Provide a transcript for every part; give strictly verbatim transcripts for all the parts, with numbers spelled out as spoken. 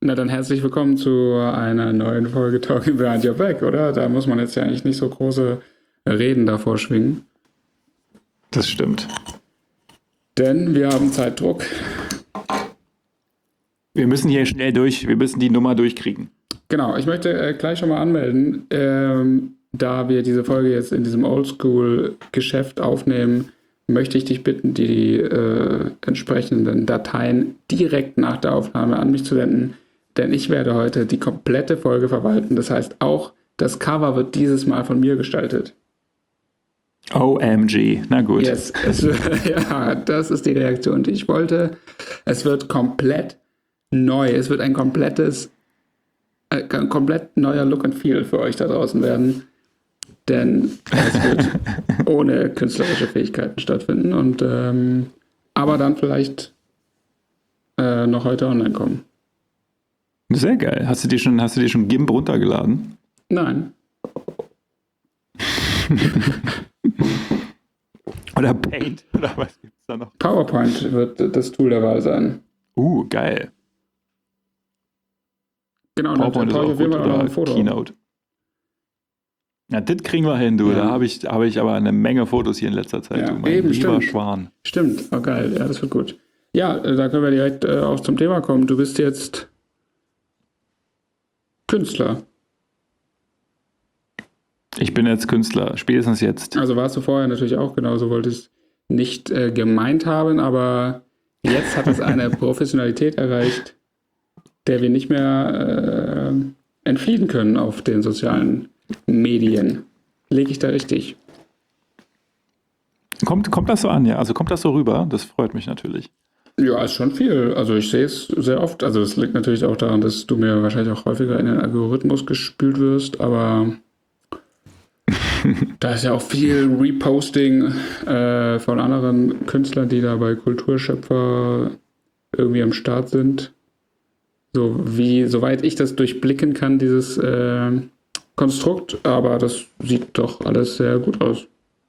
Na dann herzlich willkommen zu einer neuen Folge Talking Behind Your Back, oder? Da muss man jetzt ja eigentlich nicht so große Reden davor schwingen. Das stimmt. Denn wir haben Zeitdruck. Wir müssen hier schnell durch, wir müssen die Nummer durchkriegen. Genau, ich möchte äh, gleich schon mal anmelden, ähm, da wir diese Folge jetzt in diesem Oldschool-Geschäft aufnehmen, möchte ich dich bitten, die äh, entsprechenden Dateien direkt nach der Aufnahme an mich zu senden, denn ich werde heute die komplette Folge verwalten. Das heißt, auch das Cover wird dieses Mal von mir gestaltet. O M G, na gut. Yes, es, ja, das ist die Reaktion, die ich wollte. Es wird komplett neu. Es wird ein komplettes, äh, ein komplett neuer Look and Feel für euch da draußen werden. Denn es wird ohne künstlerische Fähigkeiten stattfinden und ähm, aber dann vielleicht äh, noch heute online kommen. Sehr geil. Hast du dir schon, hast du dir schon GIMP runtergeladen? Nein. Oder Paint? Oder was gibt's da noch? PowerPoint wird das Tool der Wahl sein. Uh, geil. Genau, PowerPoint ist dann brauche ich auch auf jeden gut, Fall auch noch oder ein Foto. Keynote. Ja, das kriegen wir hin, du. Ja. Da habe ich, hab ich aber eine Menge Fotos hier in letzter Zeit. Ja, du, mein eben, lieber stimmt. Schwan. Stimmt, oh geil, ja, das wird gut. Ja, äh, da können wir direkt äh, auch zum Thema kommen. Du bist jetzt Künstler. Ich bin jetzt Künstler, spätestens jetzt. Also warst du vorher natürlich auch genauso, wollte ich nicht äh, gemeint haben, aber jetzt hat es eine Professionalität erreicht, der wir nicht mehr äh, entfliehen können auf den sozialen Medien. Lege ich da richtig? Kommt, kommt das so an, ja? Also kommt das so rüber? Das freut mich natürlich. Ja, ist schon viel. Also ich sehe es sehr oft. Also es liegt natürlich auch daran, dass du mir wahrscheinlich auch häufiger in den Algorithmus gespült wirst, aber da ist ja auch viel Reposting äh, von anderen Künstlern, die da bei Kulturschöpfer irgendwie am Start sind. So wie, soweit ich das durchblicken kann, dieses äh, Konstrukt, aber das sieht doch alles sehr gut aus.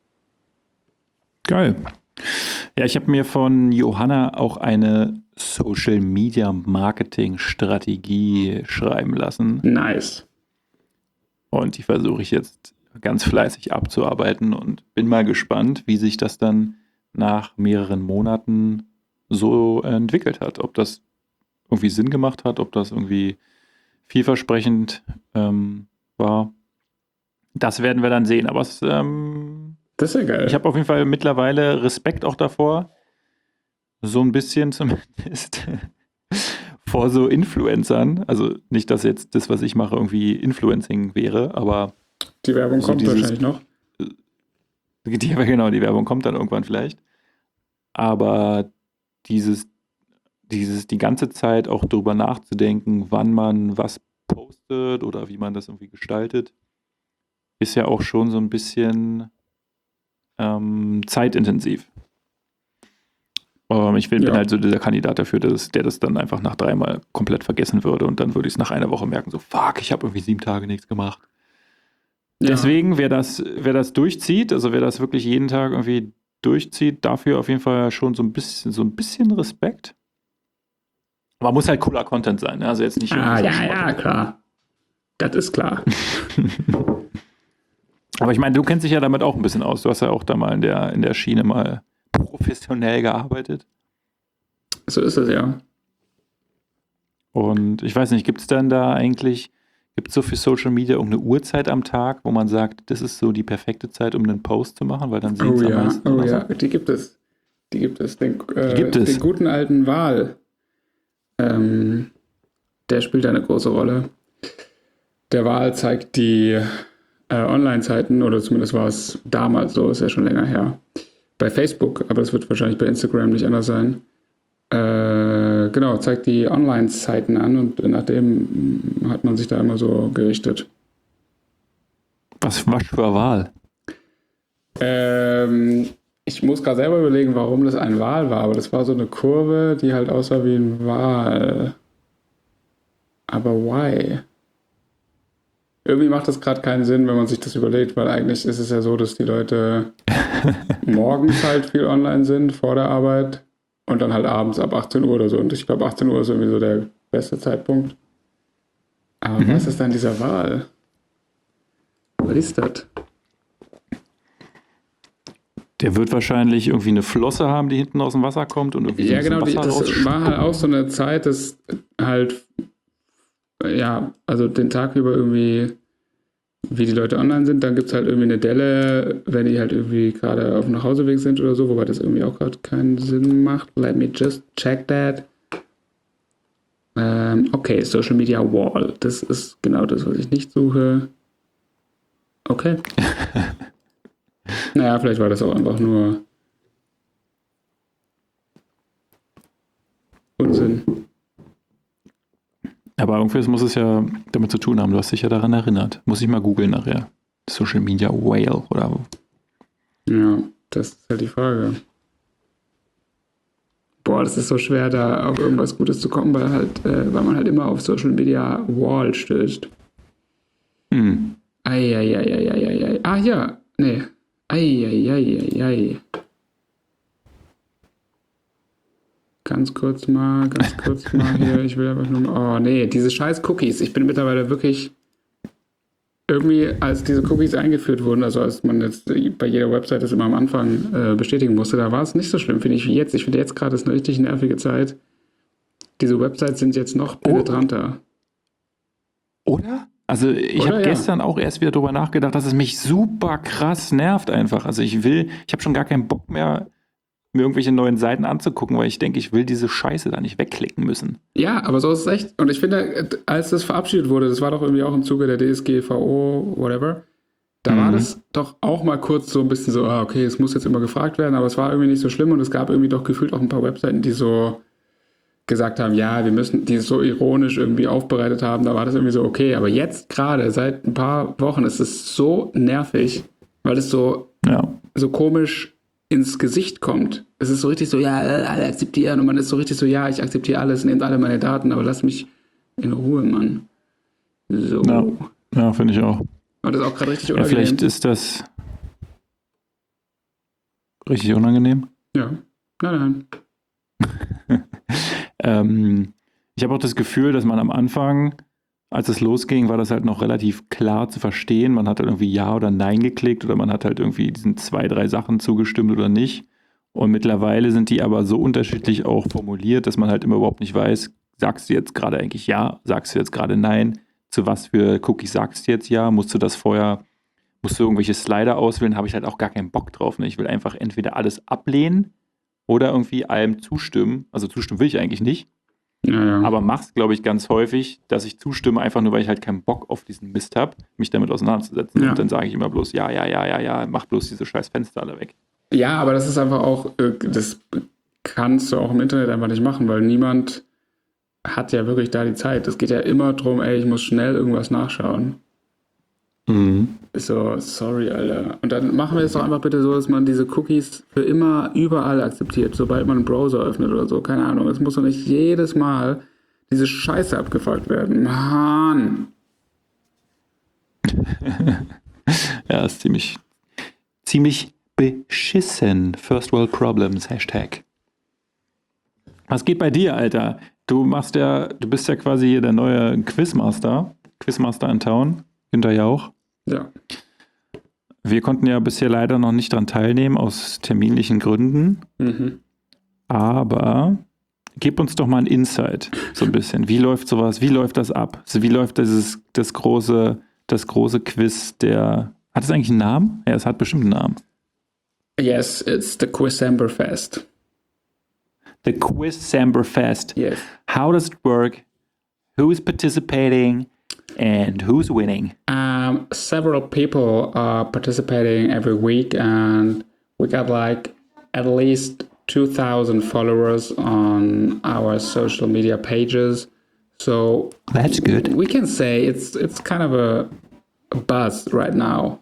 Geil. Ja, ich habe mir von Johanna auch eine Social Media Marketing Strategie schreiben lassen. Nice. Und die versuche ich jetzt ganz fleißig abzuarbeiten und bin mal gespannt, wie sich das dann nach mehreren Monaten so entwickelt hat. Ob das irgendwie Sinn gemacht hat, ob das irgendwie vielversprechend ähm, war. Das werden wir dann sehen. Aber es, ähm, Das ist ja geil. ich habe auf jeden Fall mittlerweile Respekt auch davor, so ein bisschen zumindest vor so Influencern. Also nicht, dass jetzt das, was ich mache, irgendwie Influencing wäre, aber Die Werbung so kommt dieses- wahrscheinlich noch. die, genau, die Werbung kommt dann irgendwann vielleicht. Aber dieses, dieses die ganze Zeit auch drüber nachzudenken, wann man was postet oder wie man das irgendwie gestaltet, ist ja auch schon so ein bisschen ähm, zeitintensiv. Ähm, ich bin, Ja. bin halt so dieser Kandidat dafür, dass, der das dann einfach nach dreimal komplett vergessen würde und dann würde ich es nach einer Woche merken, so fuck, ich habe irgendwie sieben Tage nichts gemacht. Ja. Deswegen, wer das, wer das durchzieht, also wer das wirklich jeden Tag irgendwie durchzieht, dafür auf jeden Fall schon so ein bisschen, so ein bisschen Respekt. Aber muss halt cooler Content sein, ne? Also jetzt nicht Ah, irgendwie so ja, ja, Schrott. klar. Das ist klar. Aber ich meine, du kennst dich ja damit auch ein bisschen aus. Du hast ja auch da mal in der, in der Schiene mal professionell gearbeitet. So ist es ja. Und ich weiß nicht, gibt es dann da eigentlich, gibt es so für Social Media irgendeine Uhrzeit am Tag, wo man sagt, das ist so die perfekte Zeit, um einen Post zu machen, weil dann sehen Oh es am ja, meisten oh aus? ja, die gibt es. Die gibt es. Den, äh, Die gibt es. den guten alten Wal. Ähm, der spielt eine große Rolle. Der Wal zeigt die äh, Online-Zeiten, oder zumindest war es damals so, ist ja schon länger her, bei Facebook, aber das wird wahrscheinlich bei Instagram nicht anders sein. Äh, genau, zeigt die Online-Zeiten an und nachdem mh, hat man sich da immer so gerichtet. Was, was für eine Wahl? Ähm, ich muss gerade selber überlegen, warum das ein Wal war, aber das war so eine Kurve, die halt aussah wie ein Wal. Aber why? Irgendwie macht das gerade keinen Sinn, wenn man sich das überlegt, weil eigentlich ist es ja so, dass die Leute morgens halt viel online sind, vor der Arbeit und dann halt abends ab achtzehn Uhr oder so. Und ich glaube, achtzehn Uhr ist irgendwie so der beste Zeitpunkt. Aber Mhm. was ist dann dieser Wal? Was ist das? Der wird wahrscheinlich irgendwie eine Flosse haben, die hinten aus dem Wasser kommt und irgendwie so Ja, ein bisschen genau, die, Wasser das rausspuckt. war halt auch so eine Zeit, dass halt, ja, also den Tag über irgendwie, wie die Leute online sind, dann gibt es halt irgendwie eine Delle, wenn die halt irgendwie gerade auf dem Nachhauseweg sind oder so, wobei das irgendwie auch gerade keinen Sinn macht. Let me just check that. Ähm, okay, Social Media Wall. Das ist genau das, was ich nicht suche. Okay. Naja, vielleicht war das auch einfach nur Unsinn. Aber irgendwas muss es ja damit zu tun haben. Du hast dich ja daran erinnert. Muss ich mal googeln nachher. Social Media Whale oder Ja, das ist halt die Frage. Boah, das ist so schwer, da auf irgendwas Gutes zu kommen, weil halt, äh, weil man halt immer auf Social Media Wall stößt. hm. Eieieiei. Ah ja, nee. Eieieiei. Ganz kurz mal, ganz kurz mal hier. Ich will einfach nur mal. Oh nee, diese scheiß Cookies. Ich bin mittlerweile wirklich irgendwie, als diese Cookies eingeführt wurden, also als man jetzt bei jeder Website das immer am Anfang äh, bestätigen musste, da war es nicht so schlimm, finde ich, wie jetzt. Ich finde jetzt gerade ist eine richtig nervige Zeit. Diese Websites sind jetzt noch penetranter. Oder? Also ich habe ja. gestern auch erst wieder drüber nachgedacht, dass es mich super krass nervt einfach. Also ich will, ich habe schon gar keinen Bock mehr, mir irgendwelche neuen Seiten anzugucken, weil ich denke, ich will diese Scheiße da nicht wegklicken müssen. Ja, aber so ist es echt. Und ich finde, als das verabschiedet wurde, das war doch irgendwie auch im Zuge der D S G V O, whatever, da Mhm. war das doch auch mal kurz so ein bisschen so, ah, okay, es muss jetzt immer gefragt werden, aber es war irgendwie nicht so schlimm und es gab irgendwie doch gefühlt auch ein paar Webseiten, die so gesagt haben, ja, wir müssen, die es so ironisch irgendwie aufbereitet haben, da war das irgendwie so okay. Aber jetzt gerade, seit ein paar Wochen, ist es so nervig, weil es so, Ja. so komisch ins Gesicht kommt. Es ist so richtig so, ja, alle akzeptieren und man ist so richtig so, ja, ich akzeptiere alles, nehmt alle meine Daten, aber lass mich in Ruhe, Mann. So. Ja, ja finde ich auch. Und das ist auch gerade richtig Ja, unangenehm. vielleicht ist das richtig unangenehm. Ja, nein, nein. ähm, ich habe auch das Gefühl, dass man am Anfang, als es losging, war das halt noch relativ klar zu verstehen. Man hat halt irgendwie Ja oder Nein geklickt oder man hat halt irgendwie diesen zwei, drei Sachen zugestimmt oder nicht. Und mittlerweile sind die aber so unterschiedlich auch formuliert, dass man halt immer überhaupt nicht weiß, sagst du jetzt gerade eigentlich Ja, sagst du jetzt gerade Nein, zu was für Cookies sagst du jetzt Ja, musst du das vorher, musst du irgendwelche Slider auswählen, habe ich halt auch gar keinen Bock drauf. Ne? Ich will einfach entweder alles ablehnen oder irgendwie allem zustimmen. Also zustimmen will ich eigentlich nicht. Ja, ja. Aber mach's, glaube ich, ganz häufig, dass ich zustimme, einfach nur, weil ich halt keinen Bock auf diesen Mist habe, mich damit auseinanderzusetzen. Ja. Und dann sage ich immer bloß, ja, ja, ja, ja, ja, mach bloß diese scheiß Fenster alle weg. Ja, aber das ist einfach auch, äh, das kannst du auch im Internet einfach nicht machen, weil niemand hat ja wirklich da die Zeit. Es geht ja immer darum, ey, ich muss schnell irgendwas nachschauen. Mhm. Ist so, sorry, Alter. Und dann machen wir es doch einfach bitte so, dass man diese Cookies für immer überall akzeptiert, sobald man einen Browser öffnet oder so. Keine Ahnung. Es muss doch nicht jedes Mal diese Scheiße abgefragt werden. Mann. Ja, ist ziemlich, ziemlich beschissen. First World Problems, Hashtag. Was geht bei dir, Alter? Du machst ja, du bist ja quasi hier der neue Quizmaster. Quizmaster in Town. Günther Jauch. Ja. Wir konnten ja bisher leider noch nicht dran teilnehmen, aus terminlichen Gründen. Mhm. Aber gib uns doch mal ein Insight, so ein bisschen. Wie läuft sowas, wie läuft das ab? Also wie läuft dieses, das große, das große Quiz der, hat es eigentlich einen Namen? Ja, es hat bestimmt einen Namen. Yes, it's the Quizamberfest. The Quizamberfest. Yes. How does it work? Who is participating? And who's winning? Um, several people are participating every week, and we got like at least two thousand followers on our social media pages. So That's good. we can say it's it's kind of a, a buzz right now.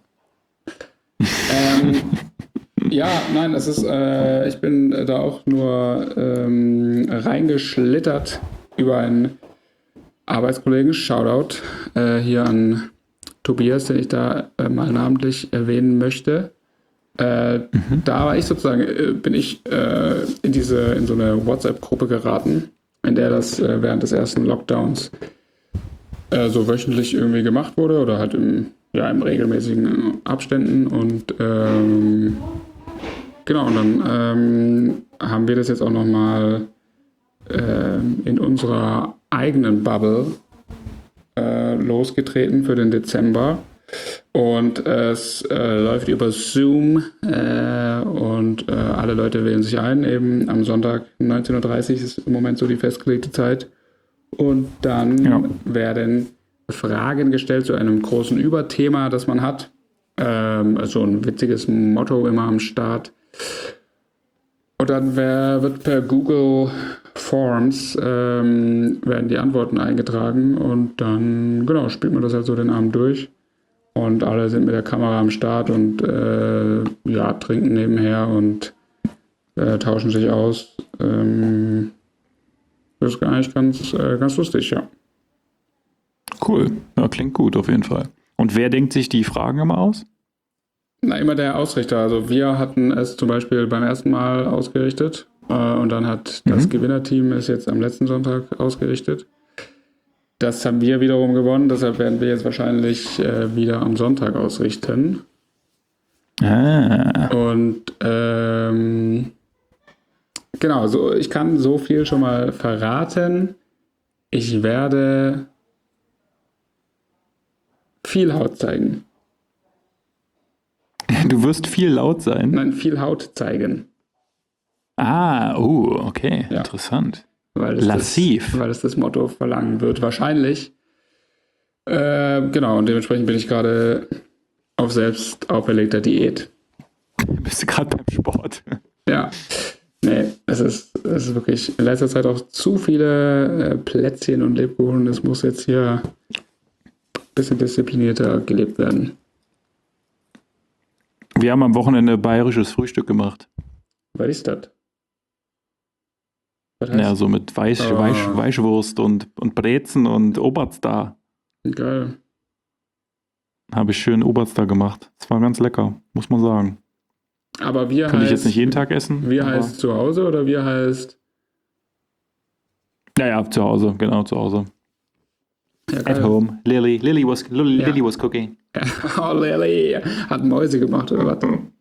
ähm, ja, nein, es ist, äh, ich bin da auch nur ähm, reingeschlittert über einen Arbeitskollegen, Shoutout äh, hier an Tobias, den ich da äh, mal namentlich erwähnen möchte. Äh, mhm. Da war ich sozusagen, äh, bin ich äh, in diese, in so eine WhatsApp-Gruppe geraten, in der das äh, während des ersten Lockdowns äh, so wöchentlich irgendwie gemacht wurde oder halt im, ja, im regelmäßigen Abständen. Und ähm, genau, und dann ähm, haben wir das jetzt auch nochmal ähm, in unserer eigenen Bubble äh, losgetreten für den Dezember. Und es äh, läuft über Zoom äh, und äh, alle Leute wählen sich ein. Eben am Sonntag neunzehn Uhr dreißig ist im Moment so die festgelegte Zeit. Und dann Ja. werden Fragen gestellt zu einem großen Überthema, das man hat. Ähm, also ein witziges Motto immer am Start. Und dann wär, wird per Google Forms ähm, werden die Antworten eingetragen und dann, genau, spielt man das halt so den Abend durch. Und alle sind mit der Kamera am Start und äh, ja, trinken nebenher und äh, tauschen sich aus. Ähm, das ist eigentlich ganz, äh, ganz lustig, ja. Cool. Ja, klingt gut auf jeden Fall. Und wer denkt sich die Fragen immer aus? Na, immer der Ausrichter. Also wir hatten es zum Beispiel beim ersten Mal ausgerichtet äh, und dann hat das Mhm. Gewinnerteam es jetzt am letzten Sonntag ausgerichtet. Das haben wir wiederum gewonnen, deshalb werden wir jetzt wahrscheinlich äh, wieder am Sonntag ausrichten. Ah. Und ähm, genau, so, ich kann so viel schon mal verraten. Ich werde viel Haut zeigen. Du wirst viel laut sein. Nein, viel Haut zeigen. Ah, oh, okay, Ja. interessant. Weil es Lassiv. Das, weil es das Motto verlangen wird, wahrscheinlich. Äh, genau, und dementsprechend bin ich gerade auf selbst auferlegter Diät. Bist du gerade beim Sport? Ja, nee, es ist, es ist wirklich in letzter Zeit auch zu viele äh, Plätzchen und Lebkuchen. Es muss jetzt hier ein bisschen disziplinierter gelebt werden. Wir haben am Wochenende bayerisches Frühstück gemacht. Was ist das? Was heißt Ja, so mit Weich, Ah. Weich, Weichwurst und, und Brezen und Oberster. Geil. Habe ich schön Oberster gemacht. Das war ganz lecker, muss man sagen. Aber wir Könnte ich heißt, jetzt nicht jeden Tag essen. wir aber- heißt zu Hause oder wir heißt Ja, ja, zu Hause, genau, zu Hause. ja, At geil. home. Lily, Lily was, Lily, Ja. Lily was cooking. Oh, Lily, hat Mäuse gemacht oder was?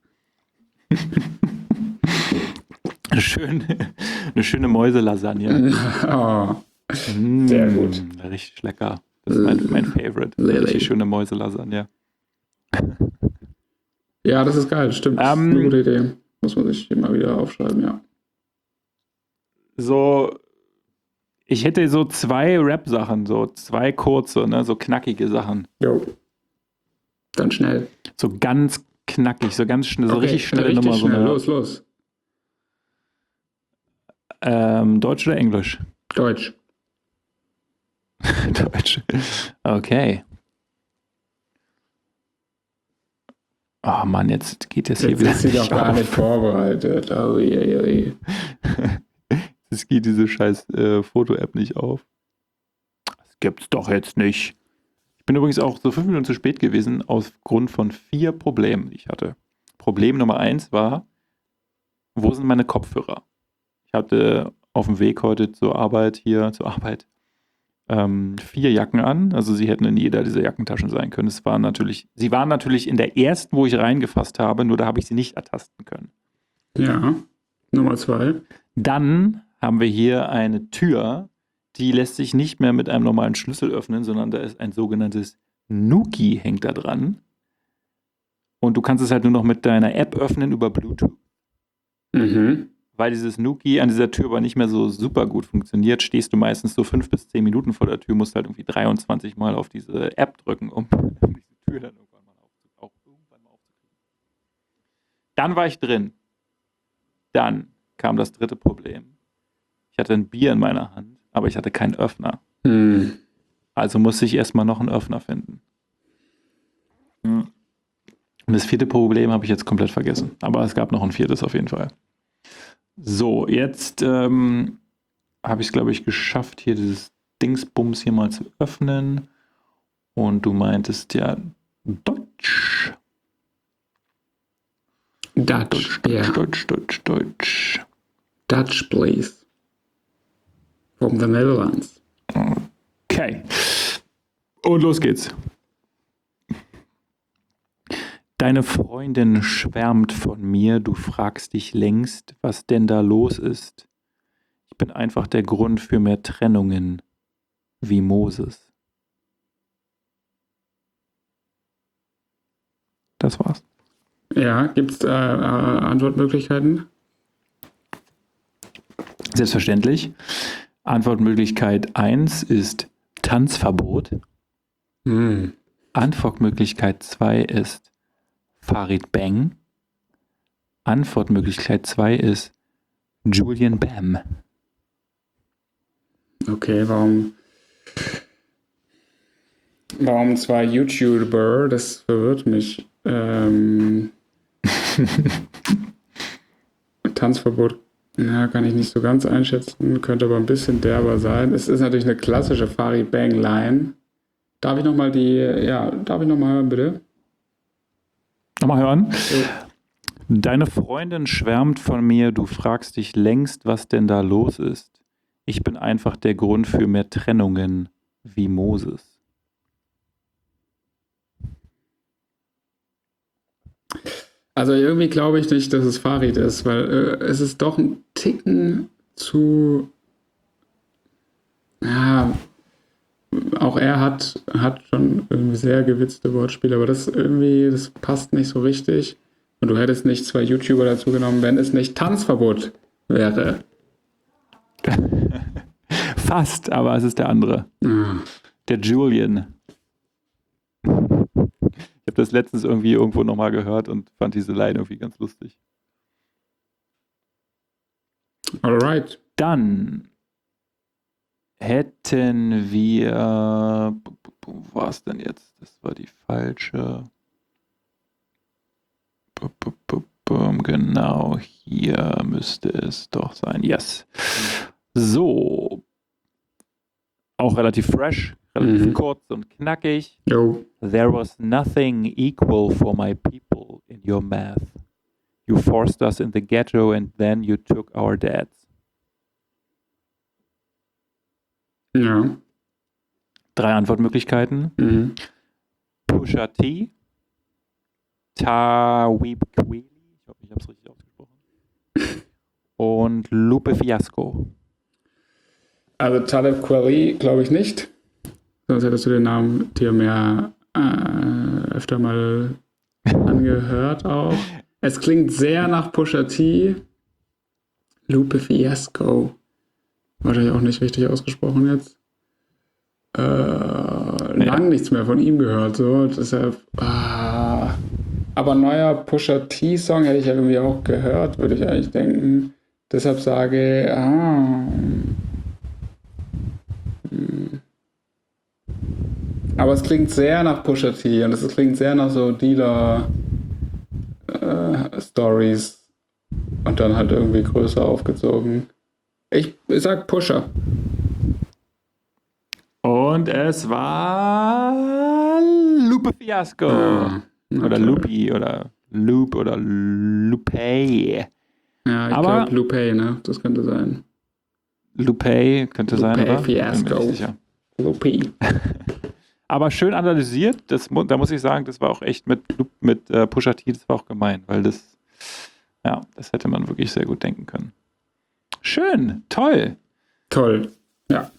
Eine schöne, eine schöne Mäuselasagne. Oh, Mm, Sehr gut. Richtig lecker. Das ist mein, mein Favorite. Lily. Richtig schöne Mäuselasagne. ja, das ist geil, stimmt. Das ist Ähm, eine gute Idee. Muss man sich immer wieder aufschreiben, ja. So, ich hätte so zwei Rap-Sachen, so zwei kurze, ne, so knackige Sachen. Jo. Dann schnell. So ganz knackig, so ganz schnell, so Okay, richtig schnelle richtig Nummer. So schnell. eine, Los, los. ähm, Deutsch oder Englisch? Deutsch. Deutsch. Okay. Oh Mann, jetzt geht das hier Jetzt wieder ist sie doch nicht gar auf. nicht vorbereitet. Oh, je, je, je. Es geht diese scheiß äh, Foto-App nicht auf. Das gibt's doch jetzt nicht. Ich bin übrigens auch so fünf Minuten zu spät gewesen, aufgrund von vier Problemen, die ich hatte. Problem Nummer eins war, wo sind meine Kopfhörer? Ich hatte auf dem Weg heute zur Arbeit, hier zur Arbeit, ähm, vier Jacken an. Also sie hätten in jeder dieser Jackentaschen sein können. Es waren natürlich, sie waren natürlich in der ersten, wo ich reingefasst habe, nur da habe ich sie nicht ertasten können. Ja. Nummer zwei. Dann haben wir hier eine Tür, die lässt sich nicht mehr mit einem normalen Schlüssel öffnen, sondern da ist ein sogenanntes Nuki hängt da dran. Und du kannst es halt nur noch mit deiner App öffnen über Bluetooth. Mhm. Weil dieses Nuki an dieser Tür aber nicht mehr so super gut funktioniert, stehst du meistens so fünf bis zehn Minuten vor der Tür, musst halt irgendwie dreiundzwanzig Mal auf diese App drücken, um diese Tür dann irgendwann mal, auf, auch irgendwann mal aufzukriegen. Dann war ich drin. Dann kam das dritte Problem. Ich hatte ein Bier in meiner Hand, aber ich hatte keinen Öffner. Hm. Also musste ich erstmal noch einen Öffner finden. Und das vierte Problem habe ich jetzt komplett vergessen. Aber es gab noch ein viertes auf jeden Fall. So, jetzt ähm, habe ich es, glaube ich, geschafft, hier dieses Dingsbums hier mal zu öffnen. Und du meintest ja Deutsch. Dutch. Deutsch, Ja. Deutsch, Deutsch, Deutsch. Dutch, please. From the Netherlands. Okay. Und los geht's. Deine Freundin schwärmt von mir, du fragst dich längst, was denn da los ist. Ich bin einfach der Grund für mehr Trennungen, wie Moses. Das war's. Ja, gibt es äh, äh, Antwortmöglichkeiten? Selbstverständlich. Antwortmöglichkeit eins ist Tanzverbot. Hm. Antwortmöglichkeit zwei ist Farid Bang. Antwortmöglichkeit zwei ist Julian Bam. Okay, warum, warum zwei YouTuber? Das verwirrt mich. Ähm, Tanzverbot, ja, kann ich nicht so ganz einschätzen, könnte aber ein bisschen derber sein. Es ist natürlich eine klassische Farid Bang Line. Darf ich nochmal die, ja, darf ich nochmal hören, bitte? Nochmal hören. Ja. Deine Freundin schwärmt von mir, du fragst dich längst, was denn da los ist. Ich bin einfach der Grund für mehr Trennungen, wie Moses. Also irgendwie glaube ich nicht, dass es Farid ist, weil äh, es ist doch ein Ticken zu, ja, auch er hat, hat schon irgendwie sehr gewitzte Wortspiele, aber das irgendwie, das passt nicht so richtig. Und du hättest nicht zwei YouTuber dazu genommen, wenn es nicht Tanzverbot wäre. Fast, aber es ist der andere. Ah. Der Julian. Ich habe das letztens irgendwie irgendwo nochmal gehört und fand diese Line irgendwie ganz lustig. Alright. Dann hätten wir, wo war es denn jetzt? Das war die falsche. Genau, hier müsste es doch sein. Yes. So. Auch relativ fresh, relativ Mhm. kurz und knackig. Jo. There was nothing equal for my people in your math. You forced us in the ghetto and then you took our dads. Ja. Drei Antwortmöglichkeiten. Mhm. Pusha T, Tawib Kweli, ich hoffe, ich habe es richtig ausgesprochen, und Lupe Fiasco. Also Talib Kweli glaube ich nicht. Sonst hättest du den Namen dir mehr äh, öfter mal angehört auch. Es klingt sehr nach Pusha T. Lupe Fiasco. Wahrscheinlich auch nicht richtig ausgesprochen jetzt. Äh, lang nichts mehr von ihm gehört. So. Deshalb, ah. Aber ein neuer Pusha T-Song hätte ich ja irgendwie auch gehört, würde ich eigentlich denken. Deshalb sage ah. Hm. Aber es klingt sehr nach Pusha T und es klingt sehr nach so Dealer-Stories äh, und dann halt irgendwie größer aufgezogen. Ich, ich sag Pusha. Und es war Lupe Fiasco. Ah, oder toll. Lupi oder Loop oder Lupe. Ja, ich Aber- glaube Lupe, ne? Das könnte sein. Lupe könnte sein, Lupe oder? Fiasco. Bin mir nicht sicher. Lupe. Aber schön analysiert. Das, mu- da muss ich sagen, das war auch echt mit, Lu- mit äh, Pusha T, das war auch gemein, weil das, ja, das hätte man wirklich sehr gut denken können. Schön, toll. Toll. Ja.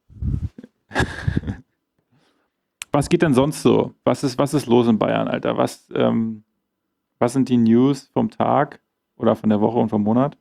Was geht denn sonst so? Was ist, was ist los in Bayern, Alter? Was, ähm, was sind die News vom Tag oder von der Woche und vom Monat?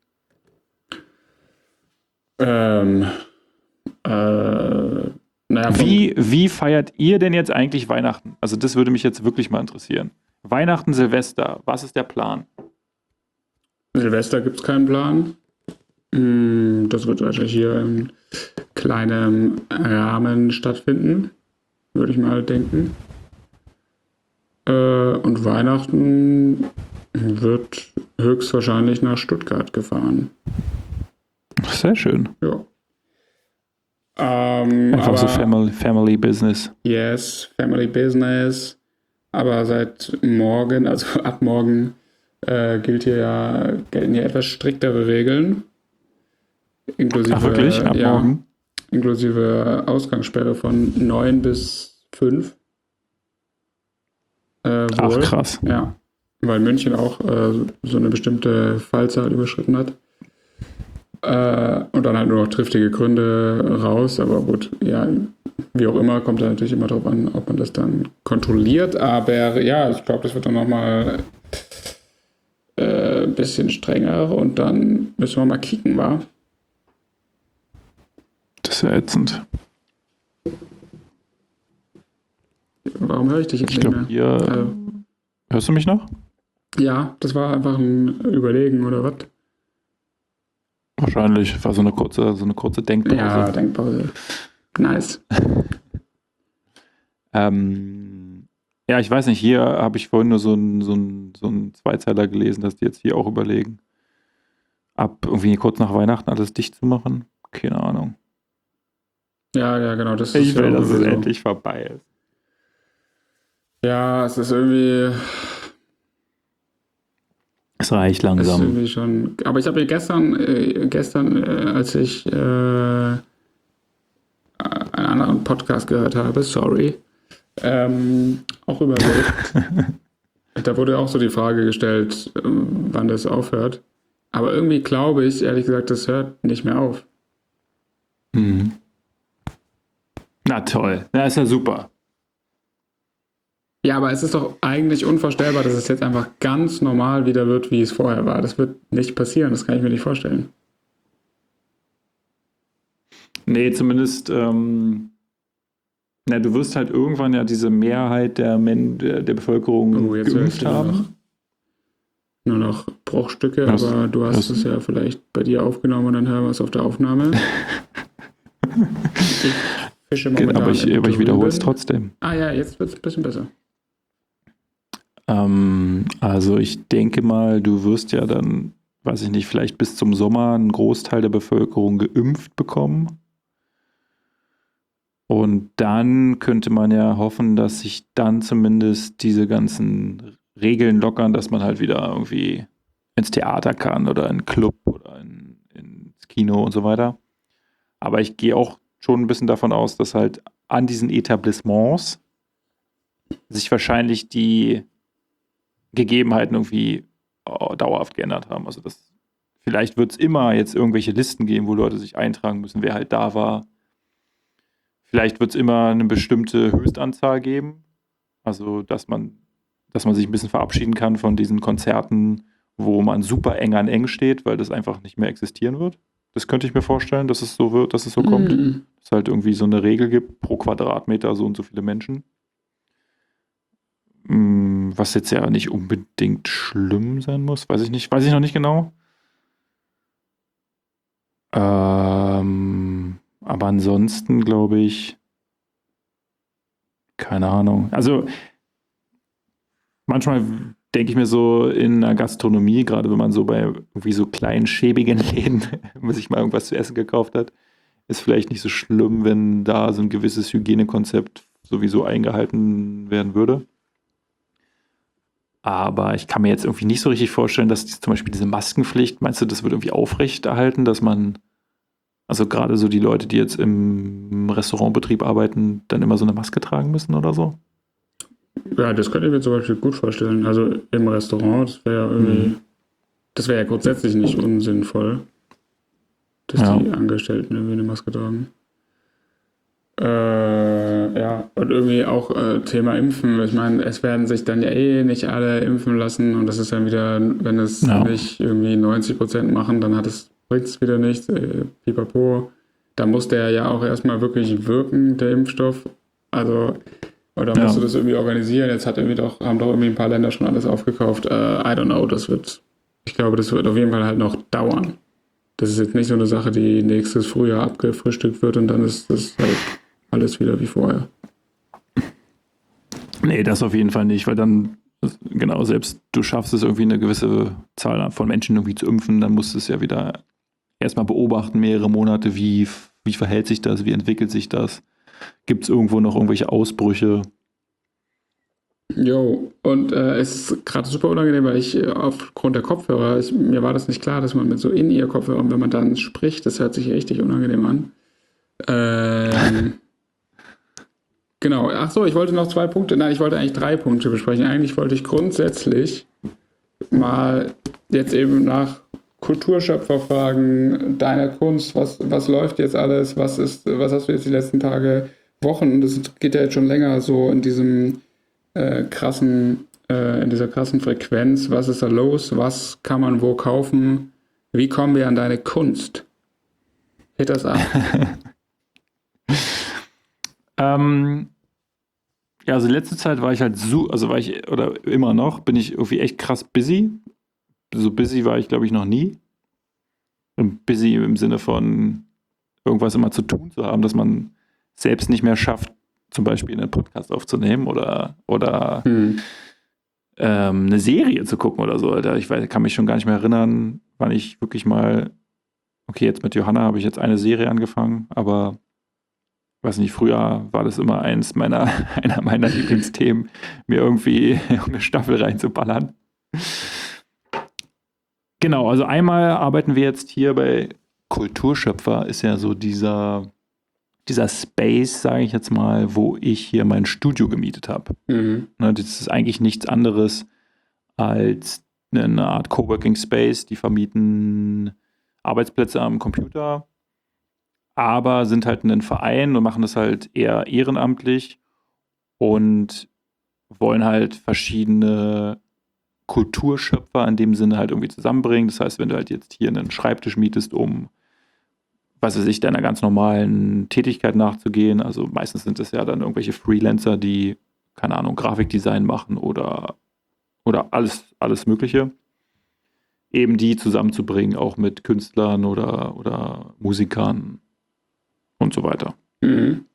Ähm, äh, naja, vom- Wie, wie feiert ihr denn jetzt eigentlich Weihnachten? Also das würde mich jetzt wirklich mal interessieren. Weihnachten, Silvester, was ist der Plan? Silvester gibt es keinen Plan. Mm, Das wird wahrscheinlich hier in kleinem Rahmen stattfinden, würde ich mal denken. Äh, und Weihnachten wird höchstwahrscheinlich nach Stuttgart gefahren. Sehr schön. Ja. Ähm, Einfach aber, so Family, Family Business. Yes, Family Business. Aber seit morgen, also ab morgen, äh, gilt hier ja, gelten hier etwas striktere Regeln. Inklusive, Ach wirklich? Ab ja, morgen? inklusive Ausgangssperre von neun bis fünf. Äh, Ach, wohl. krass. Ja, weil München auch äh, so eine bestimmte Fallzahl überschritten hat. Äh, und dann halt nur noch triftige Gründe raus. Aber gut, ja, wie auch immer, kommt da natürlich immer drauf an, ob man das dann kontrolliert. Aber ja, ich glaube, das wird dann nochmal ein äh, bisschen strenger und dann müssen wir mal kicken, wa? Das ist ja ätzend. Warum höre ich dich jetzt Ich nicht glaube, mehr? hier. Also, Hörst du mich noch? ja, das war einfach ein Überlegen, oder was? Wahrscheinlich. War so eine kurze, so eine kurze Denkpause. Ja, Denkpause. Nice. Ähm, ja, ich weiß nicht, hier habe ich vorhin nur so einen so ein, so ein Zweizeiler gelesen, dass die jetzt hier auch überlegen, ab irgendwie kurz nach Weihnachten alles dicht zu machen. Keine Ahnung. Ja, ja, genau. Das Ich ist will, ja dass es sowieso. endlich vorbei ist. Ja, es ist irgendwie, Es reicht es ist langsam. irgendwie schon. Aber ich habe mir gestern, äh, gestern, äh, als ich äh, einen anderen Podcast gehört habe, sorry, ähm, auch überlegt. Da wurde auch so die Frage gestellt, ähm, wann das aufhört. Aber irgendwie glaube ich, ehrlich gesagt, das hört nicht mehr auf. Mhm. Na toll, na ist ja super. Ja, aber es ist doch eigentlich unvorstellbar, dass es jetzt einfach ganz normal wieder wird, wie es vorher war. Das wird nicht passieren, das kann ich mir nicht vorstellen. Nee, zumindest, ähm, na, du wirst halt irgendwann ja diese Mehrheit der, Men der, der Bevölkerung Oh, jetzt höre ich geimpft dich nur noch, haben. nur noch Bruchstücke, Was- aber du hast was- es ja vielleicht bei dir aufgenommen und dann hören wir es auf der Aufnahme. Ich fische momentan Aber ich, im aber ich wiederhole es Trüben. trotzdem. Ah ja, jetzt wird es ein bisschen besser. Ähm, also ich denke mal, du wirst ja dann, weiß ich nicht, vielleicht bis zum Sommer einen Großteil der Bevölkerung geimpft bekommen. Und dann könnte man ja hoffen, dass sich dann zumindest diese ganzen Regeln lockern, dass man halt wieder irgendwie ins Theater kann oder in einen Club oder in, ins Kino und so weiter. Aber ich gehe auch schon ein bisschen davon aus, dass halt an diesen Etablissements sich wahrscheinlich die Gegebenheiten irgendwie äh, dauerhaft geändert haben. Also das, vielleicht wird es immer jetzt irgendwelche Listen geben, wo Leute sich eintragen müssen, wer halt da war. Vielleicht wird es immer eine bestimmte Höchstanzahl geben. Also dass man, dass man sich ein bisschen verabschieden kann von diesen Konzerten, wo man super eng an eng steht, weil das einfach nicht mehr existieren wird. Das könnte ich mir vorstellen, dass es so wird, dass es so kommt. Mhm. Dass es halt irgendwie so eine Regel gibt, pro Quadratmeter so und so viele Menschen. Mm, Was jetzt ja nicht unbedingt schlimm sein muss, weiß ich nicht, weiß ich noch nicht genau. Ähm, aber ansonsten glaube ich, keine Ahnung. Also manchmal denke ich mir so in der Gastronomie, gerade wenn man so bei irgendwie so kleinen, schäbigen Läden, wenn man sich mal irgendwas zu essen gekauft hat, ist vielleicht nicht so schlimm, wenn da so ein gewisses Hygienekonzept sowieso eingehalten werden würde. Aber ich kann mir jetzt irgendwie nicht so richtig vorstellen, dass die, zum Beispiel diese Maskenpflicht, meinst du, das wird irgendwie aufrechterhalten, dass man, also gerade so die Leute, die jetzt im Restaurantbetrieb arbeiten, dann immer so eine Maske tragen müssen oder so? Ja, das könnte ich mir zum Beispiel gut vorstellen. Also im Restaurant, das wäre ja irgendwie, Mhm. das wäre ja grundsätzlich nicht unsinnvoll, dass Ja. die Angestellten irgendwie eine Maske tragen. Äh, ja, und irgendwie auch äh, Thema Impfen. Ich meine, es werden sich dann ja eh nicht alle impfen lassen und das ist dann wieder, wenn es Ja. nicht irgendwie neunzig Prozent machen, dann hat es, bringt es wieder nichts. Äh, pipapo. Da muss der ja auch erstmal wirklich wirken, der Impfstoff. Also, oder musst Ja. du das irgendwie organisieren? Jetzt hat irgendwie doch, haben doch irgendwie ein paar Länder schon alles aufgekauft. Äh, I don't know, das wird, ich glaube, das wird auf jeden Fall halt noch dauern. Das ist jetzt nicht so eine Sache, die nächstes Frühjahr abgefrühstückt wird und dann ist das halt alles wieder wie vorher. Nee, das auf jeden Fall nicht, weil dann, genau, selbst du schaffst es irgendwie eine gewisse Zahl von Menschen irgendwie zu impfen, dann musst du es ja wieder erstmal beobachten, mehrere Monate, wie, wie verhält sich das, wie entwickelt sich das, gibt es irgendwo noch irgendwelche Ausbrüche? Jo, und äh, es ist gerade super unangenehm, weil ich äh, aufgrund der Kopfhörer, ich, mir war das nicht klar, dass man mit so In-Ear-Kopfhörern, wenn man dann spricht, das hört sich richtig unangenehm an. Ähm, Genau. Ach so, ich wollte noch zwei Punkte, nein, ich wollte eigentlich drei Punkte besprechen. Eigentlich wollte ich grundsätzlich mal jetzt eben nach Kulturschöpfer fragen, deiner Kunst, was, was läuft jetzt alles, was ist, was hast du jetzt die letzten Tage, Wochen, das geht ja jetzt schon länger so in diesem äh, krassen, äh, in dieser krassen Frequenz, was ist da los, was kann man wo kaufen, wie kommen wir an deine Kunst? Hit das ab. ähm, ja, also letzte Zeit war ich halt so, also war ich, oder immer noch, bin ich irgendwie echt krass busy. So busy war ich, glaube ich, noch nie. Und busy im Sinne von irgendwas immer zu tun zu haben, dass man selbst nicht mehr schafft, zum Beispiel einen Podcast aufzunehmen oder, oder Hm. ähm, eine Serie zu gucken oder so. Alter. Ich weiß, kann mich schon gar nicht mehr erinnern, wann ich wirklich mal, okay, jetzt mit Johanna habe ich jetzt eine Serie angefangen, aber weiß nicht, früher war das immer eins meiner, einer meiner Lieblingsthemen, mir irgendwie eine Staffel reinzuballern. Genau, also einmal arbeiten wir jetzt hier bei Kulturschöpfer, ist ja so dieser, dieser Space, sage ich jetzt mal, wo ich hier mein Studio gemietet habe. Mhm. Ne, das ist eigentlich nichts anderes als eine Art Coworking Space. Die vermieten Arbeitsplätze am Computer, aber sind halt ein Verein und machen das halt eher ehrenamtlich und wollen halt verschiedene Kulturschöpfer in dem Sinne halt irgendwie zusammenbringen. Das heißt, wenn du halt jetzt hier einen Schreibtisch mietest, um, was weiß ich, deiner ganz normalen Tätigkeit nachzugehen, also meistens sind es ja dann irgendwelche Freelancer, die, keine Ahnung, Grafikdesign machen oder, oder alles, alles Mögliche, eben die zusammenzubringen, auch mit Künstlern oder, oder Musikern und so weiter. Mhm.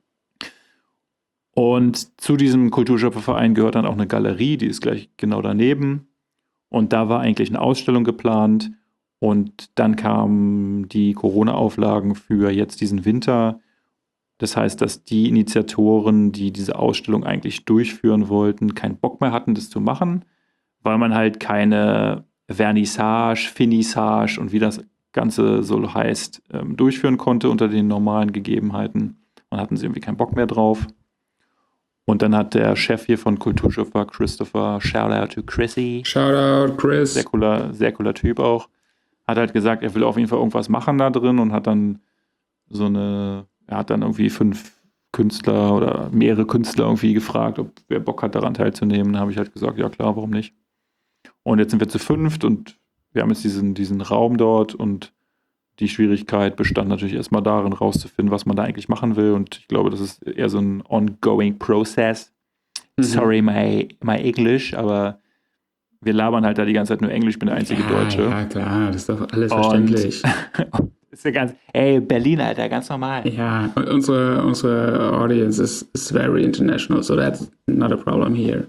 Und zu diesem Kulturschöpferverein gehört dann auch eine Galerie, die ist gleich genau daneben. Und da war eigentlich eine Ausstellung geplant. Und dann kamen die Corona-Auflagen für jetzt diesen Winter. Das heißt, dass die Initiatoren, die diese Ausstellung eigentlich durchführen wollten, keinen Bock mehr hatten, das zu machen, weil man halt keine Vernissage, Finissage und wie das Ganze so heißt, ähm, durchführen konnte unter den normalen Gegebenheiten. Dann hatten sie irgendwie keinen Bock mehr drauf. Und dann hat der Chef hier von Kulturschöpfer, Christopher, shout out to Chrissy, Shout out, Chris. sehr cooler, sehr cooler Typ auch, hat halt gesagt, er will auf jeden Fall irgendwas machen da drin und hat dann so eine, er hat dann irgendwie fünf Künstler oder mehrere Künstler irgendwie gefragt, ob wer Bock hat, daran teilzunehmen. Da habe ich halt gesagt, ja klar, warum nicht. Und jetzt sind wir zu fünft und wir haben jetzt diesen, diesen Raum dort und die Schwierigkeit bestand natürlich erstmal darin, rauszufinden, was man da eigentlich machen will. Und ich glaube, das ist eher so ein ongoing process. Mhm. Sorry, my, my English, aber wir labern halt da die ganze Zeit nur Englisch, ich bin der einzige ja, Deutsche. Ja, klar, das ist doch alles Und- verständlich. Ist ja ganz, ey, Berlin, Alter, ganz normal. Ja, und unsere, unsere audience is, is very international, so that's not a problem here.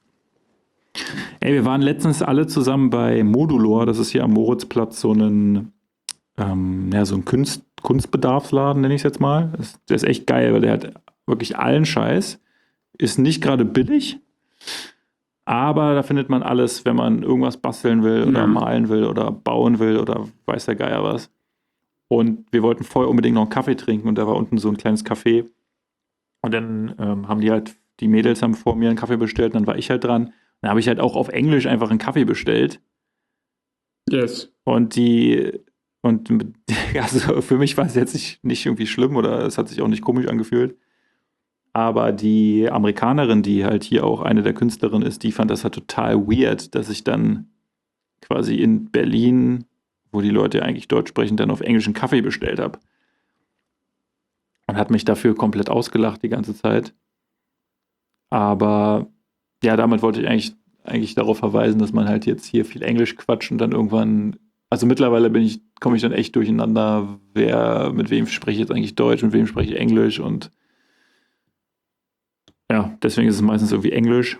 Ey, wir waren letztens alle zusammen bei Modulor, das ist hier am Moritzplatz so ein, ähm, ja, so ein Kunst, Kunstbedarfsladen, nenne ich es jetzt mal. Das, der ist echt geil, weil der hat wirklich allen Scheiß. Ist nicht gerade billig, aber da findet man alles, wenn man irgendwas basteln will oder Ja. malen will oder bauen will oder weiß der Geier was. Und wir wollten vorher unbedingt noch einen Kaffee trinken und da war unten so ein kleines Café. Und dann ähm, haben die halt, die Mädels haben vor mir einen Kaffee bestellt und dann war ich halt dran. Dann habe ich halt auch auf Englisch einfach einen Kaffee bestellt. Yes. Und die, und also für mich war es jetzt nicht, nicht irgendwie schlimm oder es hat sich auch nicht komisch angefühlt. Aber die Amerikanerin, die halt hier auch eine der Künstlerinnen ist, die fand das halt total weird, dass ich dann quasi in Berlin, wo die Leute eigentlich Deutsch sprechen, dann auf Englisch einen Kaffee bestellt habe. Und hat mich dafür komplett ausgelacht die ganze Zeit. Aber ja, damit wollte ich eigentlich, eigentlich darauf verweisen, dass man halt jetzt hier viel Englisch quatscht und dann irgendwann, also mittlerweile bin ich, komme ich dann echt durcheinander, wer, mit wem spreche ich jetzt eigentlich Deutsch, mit wem spreche ich Englisch und ja, deswegen ist es meistens irgendwie Englisch.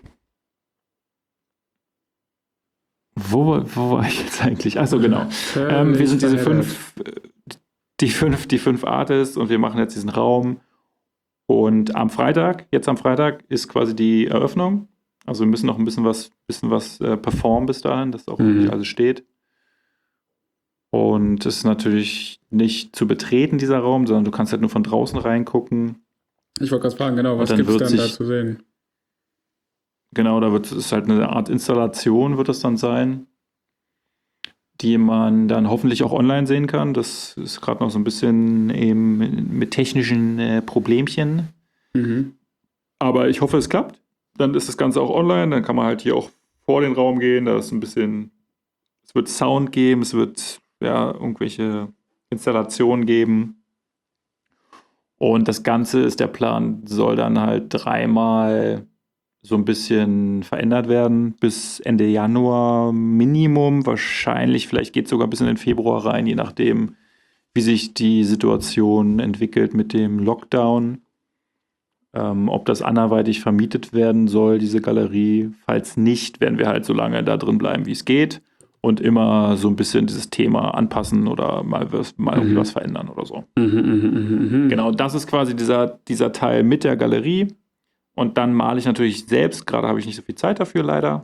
Wo, wo war ich jetzt eigentlich? Achso, genau. Ähm, wir sind diese fünf, die fünf, die fünf Artists und wir machen jetzt diesen Raum. Und am Freitag, jetzt am Freitag, ist quasi die Eröffnung. Also wir müssen noch ein bisschen was, bisschen was äh, performen bis dahin, dass auch Mhm. wirklich alles steht. Und es ist natürlich nicht zu betreten, dieser Raum, sondern du kannst halt nur von draußen reingucken. Ich wollte gerade fragen, genau, Und was dann gibt es wird dann da sich, zu sehen? genau, da wird es halt eine Art Installation, wird es dann sein, die man dann hoffentlich auch online sehen kann. Das ist gerade noch so ein bisschen eben mit technischen äh, Problemchen. Mhm. Aber ich hoffe, es klappt. Dann ist das Ganze auch online. Dann kann man halt hier auch vor den Raum gehen. Da ist ein bisschen, es wird Sound geben, es wird ja irgendwelche Installationen geben. Und das Ganze ist der Plan, soll dann halt dreimal so ein bisschen verändert werden bis Ende Januar Minimum. Wahrscheinlich, vielleicht geht es sogar bis in den Februar rein, je nachdem, wie sich die Situation entwickelt mit dem Lockdown. Ähm, ob das anderweitig vermietet werden soll, diese Galerie. Falls nicht, werden wir halt so lange da drin bleiben, wie es geht. Und immer so ein bisschen dieses Thema anpassen oder mal, was, mal irgendwie Mhm. was verändern oder so. Mhm, mhm, mhm, mhm. Genau, das ist quasi dieser, dieser Teil mit der Galerie. Und dann male ich natürlich selbst. Gerade habe ich nicht so viel Zeit dafür, leider.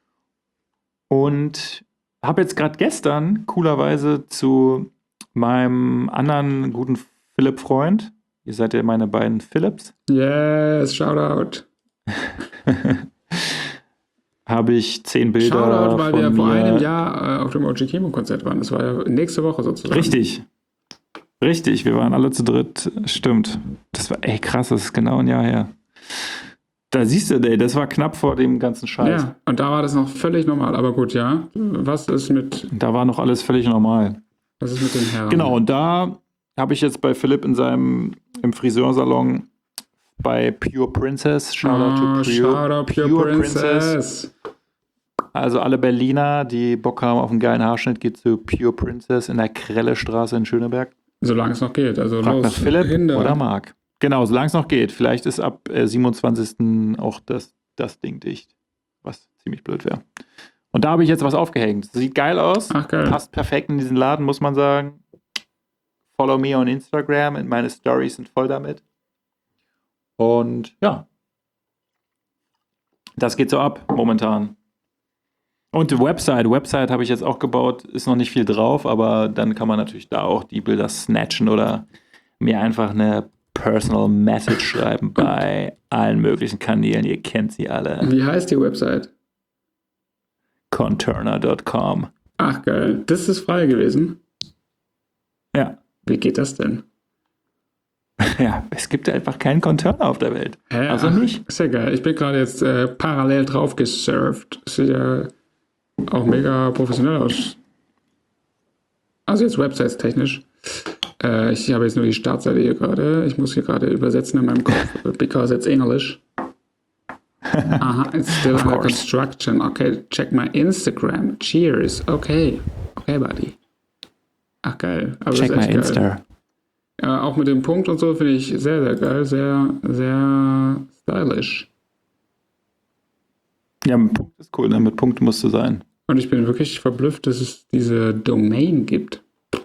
Und habe jetzt gerade gestern coolerweise zu meinem anderen guten Philipp-Freund, ihr seid ja meine beiden Philips, Yes, Shoutout. habe ich zehn Shoutout, Bilder weil wir von vor einem mir. Jahr äh, auf dem O G Kimo-Konzert waren. Das war ja nächste Woche sozusagen. Richtig, richtig, wir waren alle zu dritt, stimmt. Das war, ey, krass, das ist genau ein Jahr her. Da siehst du, ey, das war knapp vor dem ganzen Scheiß. Ja, und da war das noch völlig normal. Aber gut, ja. Was ist mit, Da war noch alles völlig normal. was ist mit den Herren? Genau, und da habe ich jetzt bei Philipp in seinem im Friseursalon bei Pure Princess, Shoutout to Oh, Pure, Shoutout Pure, Pure Princess. Princess. Also alle Berliner, die Bock haben auf einen geilen Haarschnitt, geht zu Pure Princess in der Krellestraße in Schöneberg. Solange es noch geht. Also Fragt los, nach Philipp Hinder. oder Marc. Genau, solange es noch geht. Vielleicht ist ab äh, siebenundzwanzigsten auch das, das Ding dicht, was ziemlich blöd wäre. Und da habe ich jetzt was aufgehängt. Sieht geil aus, Ach, geil. passt perfekt in diesen Laden, muss man sagen. Follow me on Instagram und meine Stories sind voll damit. Und ja, das geht so ab momentan. Und die Website, Website habe ich jetzt auch gebaut, ist noch nicht viel drauf, aber dann kann man natürlich da auch die Bilder snatchen oder mir einfach eine Personal Message schreiben bei allen möglichen Kanälen. Ihr kennt sie alle. Wie heißt die Website? Conturner Punkt com. Ach, geil. Das ist frei gewesen. Ja. Wie geht das denn? Ja, es gibt einfach keinen Conturner auf der Welt. Hä? Also Ach, nicht. ist ja geil. Ich bin gerade jetzt äh, parallel drauf gesurft. Sieht ja auch mega professionell aus. Also jetzt Websites technisch. Äh, ich habe jetzt nur die Startseite hier gerade. Ich muss hier gerade übersetzen in meinem Kopf, because it's English. Aha, it's still Of under course. construction. Okay, check my Instagram. Cheers. Okay. Okay, buddy. Ach, geil. Aber Check das ist my echt geil. Insta. Ja, auch mit dem Punkt und so finde ich sehr, sehr geil. Sehr, sehr stylisch. Ja, mit Punkt ist cool, ne? Mit Punkt musst du sein. Und ich bin wirklich verblüfft, dass es diese Domain gibt.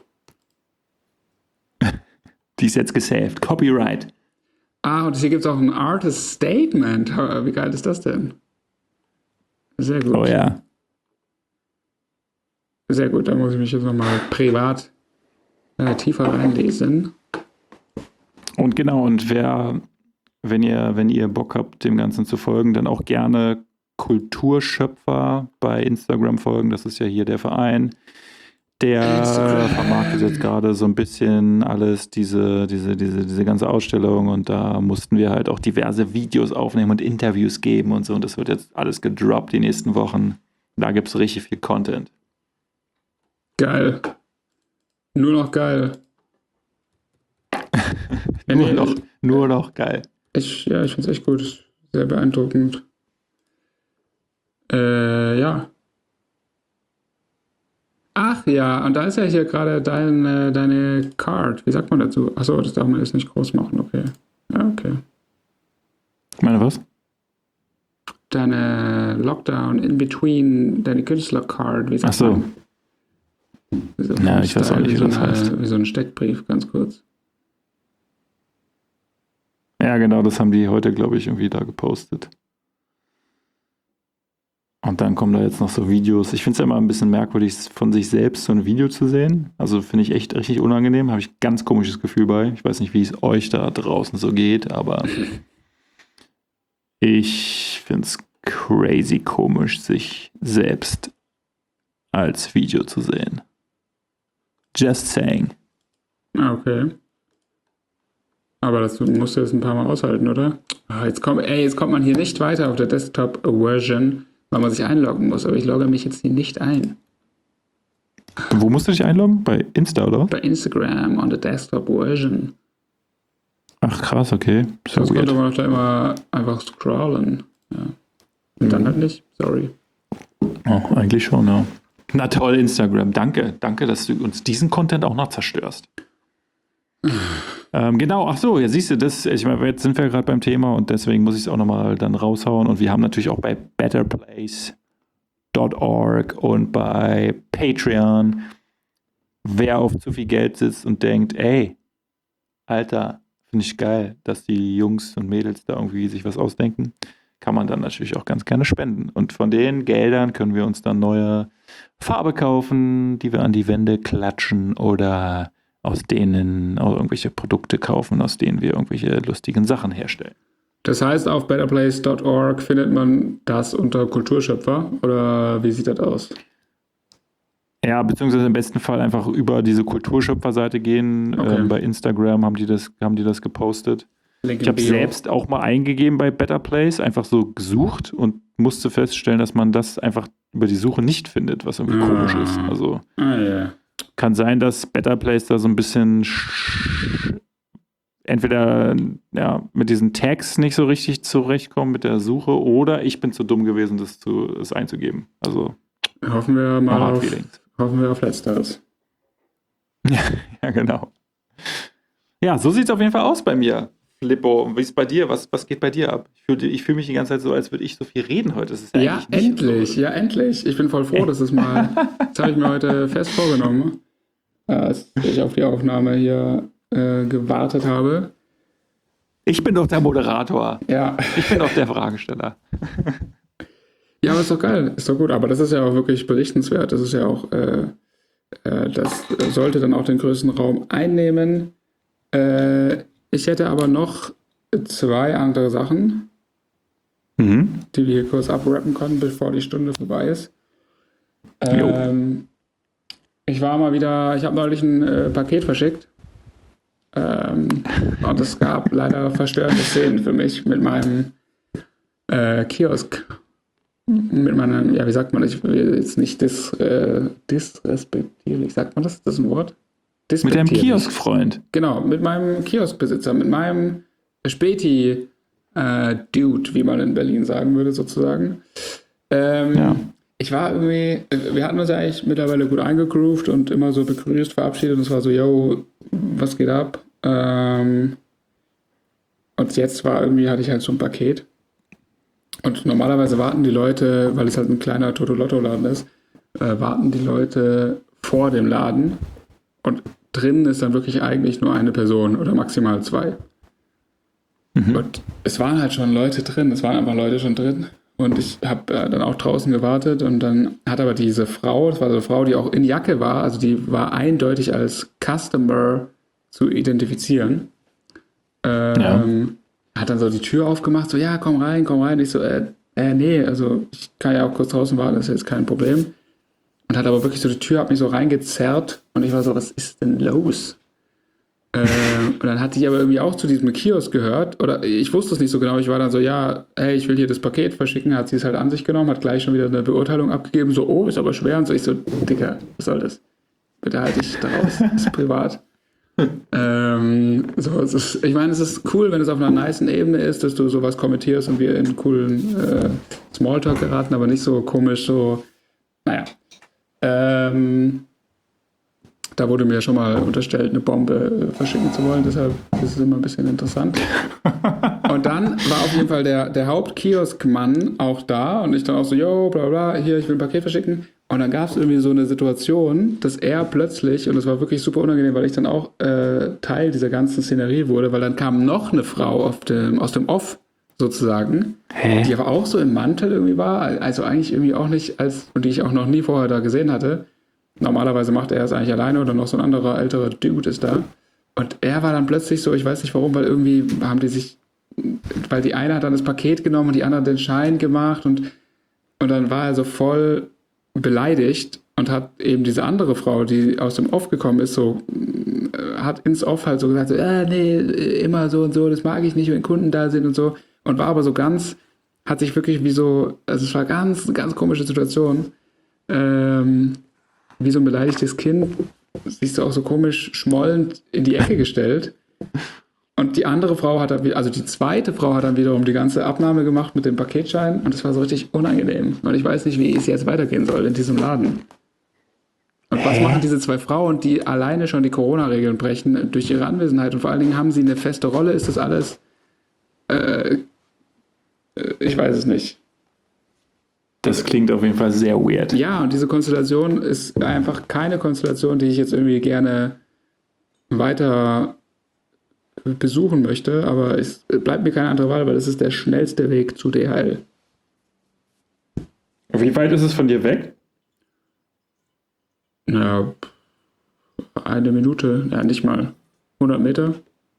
Die ist jetzt gesaved. Copyright. Ah, und hier gibt es auch ein Artist Statement. Wie geil ist das denn? Sehr gut. Oh ja. Sehr gut, da muss ich mich jetzt nochmal privat äh, tiefer reinlesen. Und genau, und wer, wenn ihr, wenn ihr Bock habt, dem Ganzen zu folgen, dann auch gerne Kulturschöpfer bei Instagram folgen. Das ist ja hier der Verein. Der Instagram. vermarktet jetzt gerade so ein bisschen alles, diese, diese, diese, diese ganze Ausstellung, und da mussten wir halt auch diverse Videos aufnehmen und Interviews geben und so, und das wird jetzt alles gedroppt die nächsten Wochen. Da gibt es richtig viel Content. Geil. Nur noch geil. Ja, Nur nee, noch, nur noch geil. Ich, ja, ich finde es echt gut. Sehr beeindruckend. Äh, ja. Ach ja, und da ist ja hier gerade dein, äh, deine Card. Wie sagt man dazu? Achso, das darf man jetzt nicht groß machen, okay. Ja, okay. Ich meine, was? Deine Lockdown in between, deine Künstler-Card, wie sagt Ach so. man? Wie so Ja, ich weiß auch nicht, wie wie so das eine, heißt. Wie so ein Steckbrief, ganz kurz. Ja, genau, das haben die heute, glaube ich, irgendwie da gepostet. Und dann kommen da jetzt noch so Videos. Ich finde es ja immer ein bisschen merkwürdig, von sich selbst so ein Video zu sehen. Also finde ich echt richtig unangenehm. Habe ich ein ganz komisches Gefühl bei. Ich weiß nicht, wie es euch da draußen so geht, aber ich finde es crazy komisch, sich selbst als Video zu sehen. Just saying. Ah, okay. Aber das musst du jetzt ein paar Mal aushalten, oder? Ah, jetzt, kommt, ey, jetzt kommt man hier nicht weiter auf der Desktop-Version, weil man sich einloggen muss. Aber ich logge mich jetzt hier nicht ein. Wo musst du dich einloggen? Bei Insta, oder? Bei Instagram on the Desktop-Version. Ach krass, okay. So Sonst weird. konnte man doch da immer einfach scrollen. Ja. Und dann halt nicht. Sorry. Oh, eigentlich schon, ja. Na toll, Instagram. Danke. Danke, dass du uns diesen Content auch noch zerstörst. ähm, genau, ach so, ja, siehst du, das, ich meine, jetzt sind wir gerade beim Thema und deswegen muss ich es auch nochmal dann raushauen. Und wir haben natürlich auch bei better place Punkt org und bei Patreon, wer auf zu viel Geld sitzt und denkt, ey, Alter, finde ich geil, dass die Jungs und Mädels da irgendwie sich was ausdenken, kann man dann natürlich auch ganz gerne spenden. Und von den Geldern können wir uns dann neue Farbe kaufen, die wir an die Wände klatschen oder aus denen auch irgendwelche Produkte kaufen, aus denen wir irgendwelche lustigen Sachen herstellen. Das heißt, auf better place Punkt org findet man das unter Kulturschöpfer? Oder wie sieht das aus? Ja, beziehungsweise im besten Fall einfach über diese Kulturschöpfer-Seite gehen. Okay. Ähm, bei Instagram haben die das, haben die das gepostet. Link Ich in habe Bio. selbst auch mal eingegeben bei Better Place, einfach so gesucht und musste feststellen, dass man das einfach über die Suche nicht findet, was irgendwie Ah. komisch ist. Also Ah, ja. kann sein, dass Better Place da so ein bisschen sch- entweder ja, mit diesen Tags nicht so richtig zurechtkommt mit der Suche oder ich bin zu dumm gewesen, das, zu, das einzugeben. Also Hoffen wir mal hard auf, feelings. hoffen wir auf Letzteres. Ja, genau. Ja, so sieht es auf jeden Fall aus bei mir. Flippo, und wie ist es bei dir? Was, was geht bei dir ab? Ich fühle ich fühl mich die ganze Zeit so, als würde ich so viel reden heute. Das ist ja, Ja, eigentlich nicht endlich, so. ja, endlich. Ich bin voll froh, dass es mal, das habe ich mir heute fest vorgenommen, äh, als ich auf die Aufnahme hier äh, gewartet habe. Ich bin doch der Moderator. Ja. Ich bin doch der Fragesteller. Ja, aber ist doch geil, ist doch gut. Aber das ist ja auch wirklich berichtenswert. Das ist ja auch, äh, äh, das sollte dann auch den größten Raum einnehmen. Äh, ich hätte aber noch zwei andere Sachen, Mhm. die wir hier kurz abrappen können, bevor die Stunde vorbei ist. Jo. Ähm, ich war mal wieder, ich habe neulich ein äh, Paket verschickt. Ähm, und es gab leider verstörende Szenen für mich mit meinem äh, Kiosk. Mit meinem, ja, wie sagt man das? Ich will jetzt nicht dis, äh, disrespektierlich, sagt man das? Das ist ein Wort? Mit deinem Despektierlich. Kioskfreund. Genau, mit meinem Kioskbesitzer, mit meinem Späti-Dude, wie man in Berlin sagen würde, sozusagen. Ähm, Ja. Ich war irgendwie, wir hatten uns ja eigentlich mittlerweile gut eingegroovt und immer so begrüßt, verabschiedet und es war so, yo, was geht ab? Ähm, und jetzt war irgendwie, hatte ich halt so ein Paket. Und normalerweise warten die Leute, weil es halt ein kleiner Totolotto-Laden ist, äh, warten die Leute vor dem Laden und drinnen ist dann wirklich eigentlich nur eine Person oder maximal zwei. Mhm. Und es waren halt schon Leute drin, es waren einfach Leute schon drin. Und ich habe äh, dann auch draußen gewartet und dann hat aber diese Frau, das war so eine Frau, die auch in Jacke war, also die war eindeutig als Customer zu identifizieren. Ähm, hat dann so die Tür aufgemacht, so, ja, komm rein, komm rein. Ich so, äh, äh, nee, also ich kann ja auch kurz draußen warten, das ist jetzt kein Problem. Und hat aber wirklich so die Tür, hat mich so reingezerrt und ich war so, was ist denn los? äh, und dann hat die aber irgendwie auch zu diesem Kiosk gehört, oder ich wusste es nicht so genau, ich war dann so, ja, hey, ich will hier das Paket verschicken, hat sie es halt an sich genommen, hat gleich schon wieder eine Beurteilung abgegeben, so, oh, ist aber schwer, und so, ich so, Dicker, was soll das? Bitte halte ich daraus, das ist privat. ähm, so, es ist, ich meine, es ist cool, wenn es auf einer nicen Ebene ist, dass du sowas kommentierst und wir in coolen äh, Smalltalk geraten, aber nicht so komisch, so, naja. Ähm, da wurde mir schon mal unterstellt, eine Bombe äh, verschicken zu wollen, deshalb ist es immer ein bisschen interessant. Und dann war auf jeden Fall der, der Hauptkioskmann auch da und ich dann auch so, yo, bla bla, hier, ich will ein Paket verschicken. Und dann gab es irgendwie so eine Situation, dass er plötzlich, und es war wirklich super unangenehm, weil ich dann auch äh, Teil dieser ganzen Szenerie wurde, weil dann kam noch eine Frau auf dem, aus dem Off sozusagen, Hä? die aber auch so im Mantel irgendwie war, also eigentlich irgendwie auch nicht als, und die ich auch noch nie vorher da gesehen hatte. Normalerweise macht er es eigentlich alleine oder noch so ein anderer älterer Dude ist da. Und er war dann plötzlich so, ich weiß nicht warum, weil irgendwie haben die sich, weil die eine hat dann das Paket genommen und die andere den Schein gemacht und, und dann war er so voll beleidigt und hat eben diese andere Frau, die aus dem Off gekommen ist, so hat ins Off halt so gesagt, so, ah, nee, immer so und so, das mag ich nicht, wenn Kunden da sind und so. Und war aber so ganz, hat sich wirklich wie so, also es war ganz, ganz komische Situation, ähm, wie so ein beleidigtes Kind, sich so auch so komisch schmollend in die Ecke gestellt. Und die andere Frau hat dann, also die zweite Frau hat dann wiederum die ganze Abnahme gemacht mit dem Paketschein und es war so richtig unangenehm. Und ich weiß nicht, wie es jetzt weitergehen soll in diesem Laden. Und was machen diese zwei Frauen, die alleine schon die Corona-Regeln brechen durch ihre Anwesenheit? Und vor allen Dingen haben sie eine feste Rolle? Ist das alles? Äh, ich weiß es nicht. Das klingt auf jeden Fall sehr weird. Ja, und diese Konstellation ist einfach keine Konstellation, die ich jetzt irgendwie gerne weiter besuchen möchte, aber es bleibt mir keine andere Wahl, weil es ist der schnellste Weg zu D H L. Wie weit ist es von dir weg? Ja, eine Minute, ja nicht mal. hundert Meter.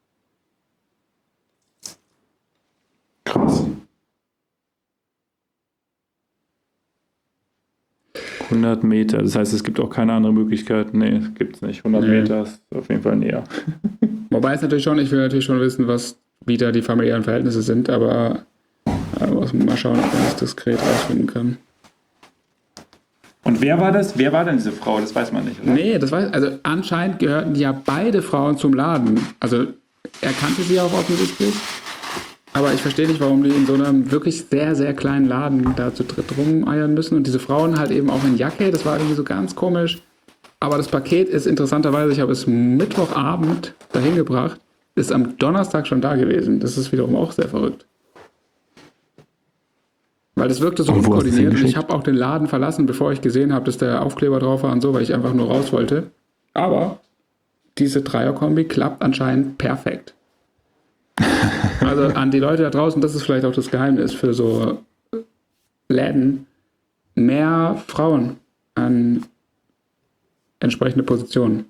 Krass. hundert Meter, das heißt, es gibt auch keine andere Möglichkeit. Nee, gibt es nicht. hundert Nee. Meter ist auf jeden Fall näher. Wobei es natürlich schon, ich will natürlich schon wissen, was wie da die familiären Verhältnisse sind, aber äh, muss man mal schauen, ob man das diskret rausfinden kann. Und wer war das? Wer war denn diese Frau? Das weiß man nicht, oder? Nee, das weiß, also anscheinend gehörten ja beide Frauen zum Laden. Also er kannte sie auch offensichtlich. Aber ich verstehe nicht, warum die in so einem wirklich sehr, sehr kleinen Laden da zu dritt rumeiern müssen. Und diese Frauen halt eben auch in Jacke, das war irgendwie so ganz komisch. Aber das Paket ist interessanterweise, ich habe es Mittwochabend dahin gebracht, ist am Donnerstag schon da gewesen. Das ist wiederum auch sehr verrückt. Weil das wirkte so Und wo hast du es unkoordiniert. Und ich hingeschickt? habe auch den Laden verlassen, bevor ich gesehen habe, dass der Aufkleber drauf war und so, weil ich einfach nur raus wollte. Aber diese Dreierkombi klappt anscheinend perfekt. Also an die Leute da draußen, das ist vielleicht auch das Geheimnis für so Läden, mehr Frauen an entsprechende Positionen.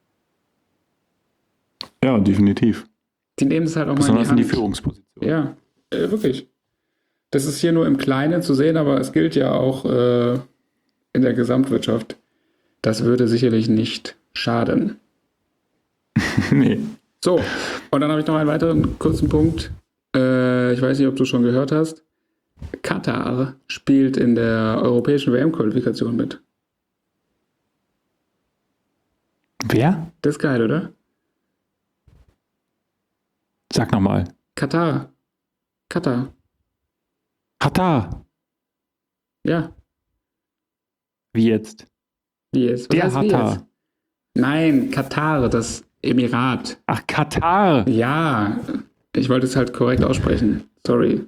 Ja, definitiv. Die nehmen es halt auch mal Besonders in in die die Hand. Führungsposition. Ja, äh, wirklich. Das ist hier nur im Kleinen zu sehen, aber es gilt ja auch äh, in der Gesamtwirtschaft. Das würde sicherlich nicht schaden. Nee. So, und dann habe ich noch einen weiteren kurzen Punkt. Äh, ich weiß nicht, ob du schon gehört hast. Katar spielt in der europäischen W M-Qualifikation mit. Wer? Das ist geil, oder? Sag nochmal. Katar. Katar. Katar. Ja, Wie jetzt? wie jetzt? Was Der heißt wie Katar. jetzt? Nein, Katar, das Emirat. Ach, Katar. Ja, ich wollte es halt korrekt aussprechen. Sorry.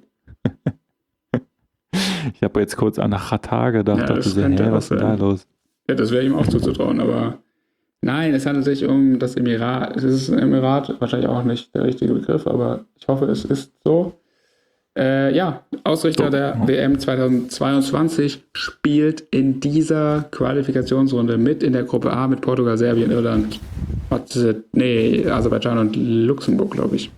Ich habe jetzt kurz an Katar gedacht. Ja, dachte das so, könnte hä, auch was ist denn da sein. los? Ja, das wäre ihm auch zuzutrauen, aber nein, es handelt sich um das Emirat. Es ist ein Emirat, wahrscheinlich auch nicht der richtige Begriff, aber ich hoffe, es ist so. Äh, ja, Ausrichter So, der ja. W M zweitausendzweiundzwanzig spielt in dieser Qualifikationsrunde mit in der Gruppe A mit Portugal, Serbien, Irland, Mazed- nee, Aserbaidschan und Luxemburg, glaube ich.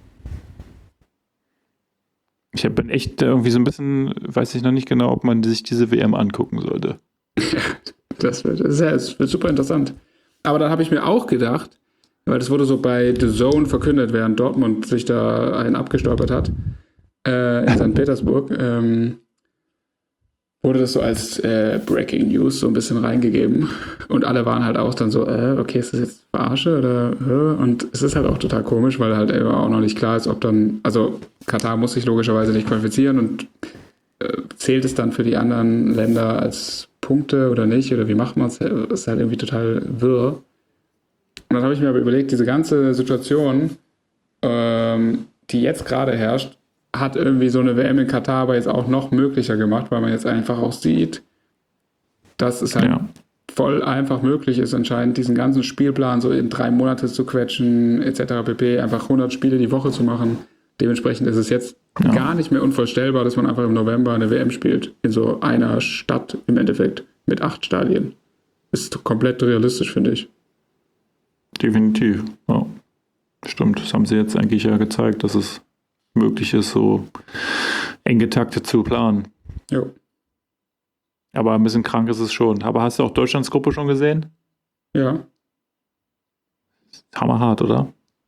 Ich bin echt irgendwie so ein bisschen, weiß ich noch nicht genau, ob man sich diese W M angucken sollte. Das wird, das ist ja, das wird super interessant. Aber dann habe ich mir auch gedacht, weil das wurde so bei The Zone verkündet, während Dortmund sich da einen abgestolpert hat, äh, in Sankt Petersburg, ähm, wurde das so als äh, Breaking News so ein bisschen reingegeben. Und alle waren halt auch dann so, äh, okay, ist das jetzt Verarsche oder hä? Und es ist halt auch total komisch, weil halt eben auch noch nicht klar ist, ob dann, also Katar muss sich logischerweise nicht qualifizieren und äh, zählt es dann für die anderen Länder als Punkte oder nicht? Oder wie macht man es? Das ist halt irgendwie total wirr. Und dann habe ich mir aber überlegt, diese ganze Situation, ähm, die jetzt gerade herrscht, hat irgendwie so eine W M in Katar aber jetzt auch noch möglicher gemacht, weil man jetzt einfach auch sieht, dass es halt Ja. voll einfach möglich ist, anscheinend diesen ganzen Spielplan so in drei Monate zu quetschen, et cetera pp. Einfach hundert Spiele die Woche zu machen. Dementsprechend ist es jetzt Ja. gar nicht mehr unvorstellbar, dass man einfach im November eine W M spielt. In so einer Stadt im Endeffekt mit acht Stadien. Ist komplett realistisch, finde ich. Definitiv. Ja. Stimmt, das haben sie jetzt eigentlich ja gezeigt, dass es möglich ist, so eng getaktet zu planen. Jo. Aber ein bisschen krank ist es schon. Aber hast du auch Deutschlands Gruppe schon gesehen? Ja. Hammerhart, oder?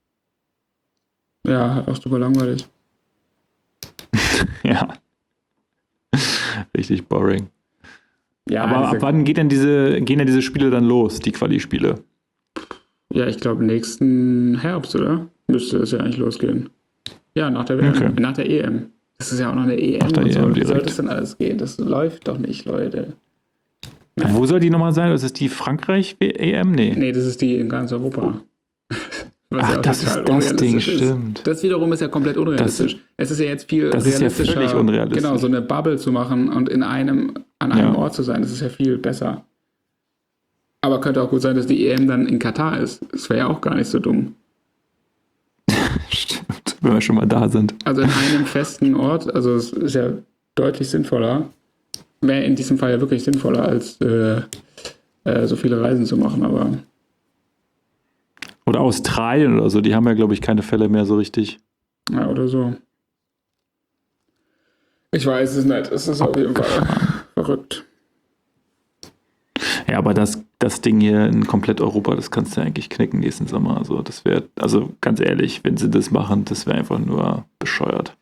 Ja, auch super langweilig. Ja. Richtig boring. Ja, Aber ab diese, wann geht denn diese, gehen denn diese Spiele dann los, die Quali-Spiele? ja, ich glaube nächsten Herbst, oder? Müsste es ja eigentlich losgehen. Ja, nach der W M, Okay. nach der E M. Das ist ja auch noch eine E M. Nach der und E M so. Wie direkt. soll das denn alles gehen? Das läuft doch nicht, Leute. Ja. Wo soll die nochmal sein? Das ist die Frankreich-E M? Nee. Nee, das ist die in ganz Europa. Was Ach, ja auch das total ist das Ding, unrealistisch ist. stimmt. Das wiederum ist ja komplett unrealistisch. es ist ja jetzt viel Das ist ja realistischer, völlig unrealistisch. genau, so eine Bubble zu machen und in einem, an einem Ja. Ort zu sein. Das ist ja viel besser. Aber könnte auch gut sein, dass die E M dann in Katar ist. Das wäre ja auch gar nicht so dumm. Stimmt, wenn wir schon mal da sind. Also in einem festen Ort, also es ist ja deutlich sinnvoller, wäre in diesem Fall ja wirklich sinnvoller, als äh, äh, so viele Reisen zu machen, aber Oder Australien oder so, die haben ja, glaube ich, keine Fälle mehr so richtig. ja, oder so. Ich weiß es nicht, es ist auf jeden Fall verrückt. Ja, aber das, das Ding hier in komplett Europa, das kannst du eigentlich knicken nächsten Sommer. Also das wäre, also ganz ehrlich, wenn sie das machen, das wäre einfach nur bescheuert.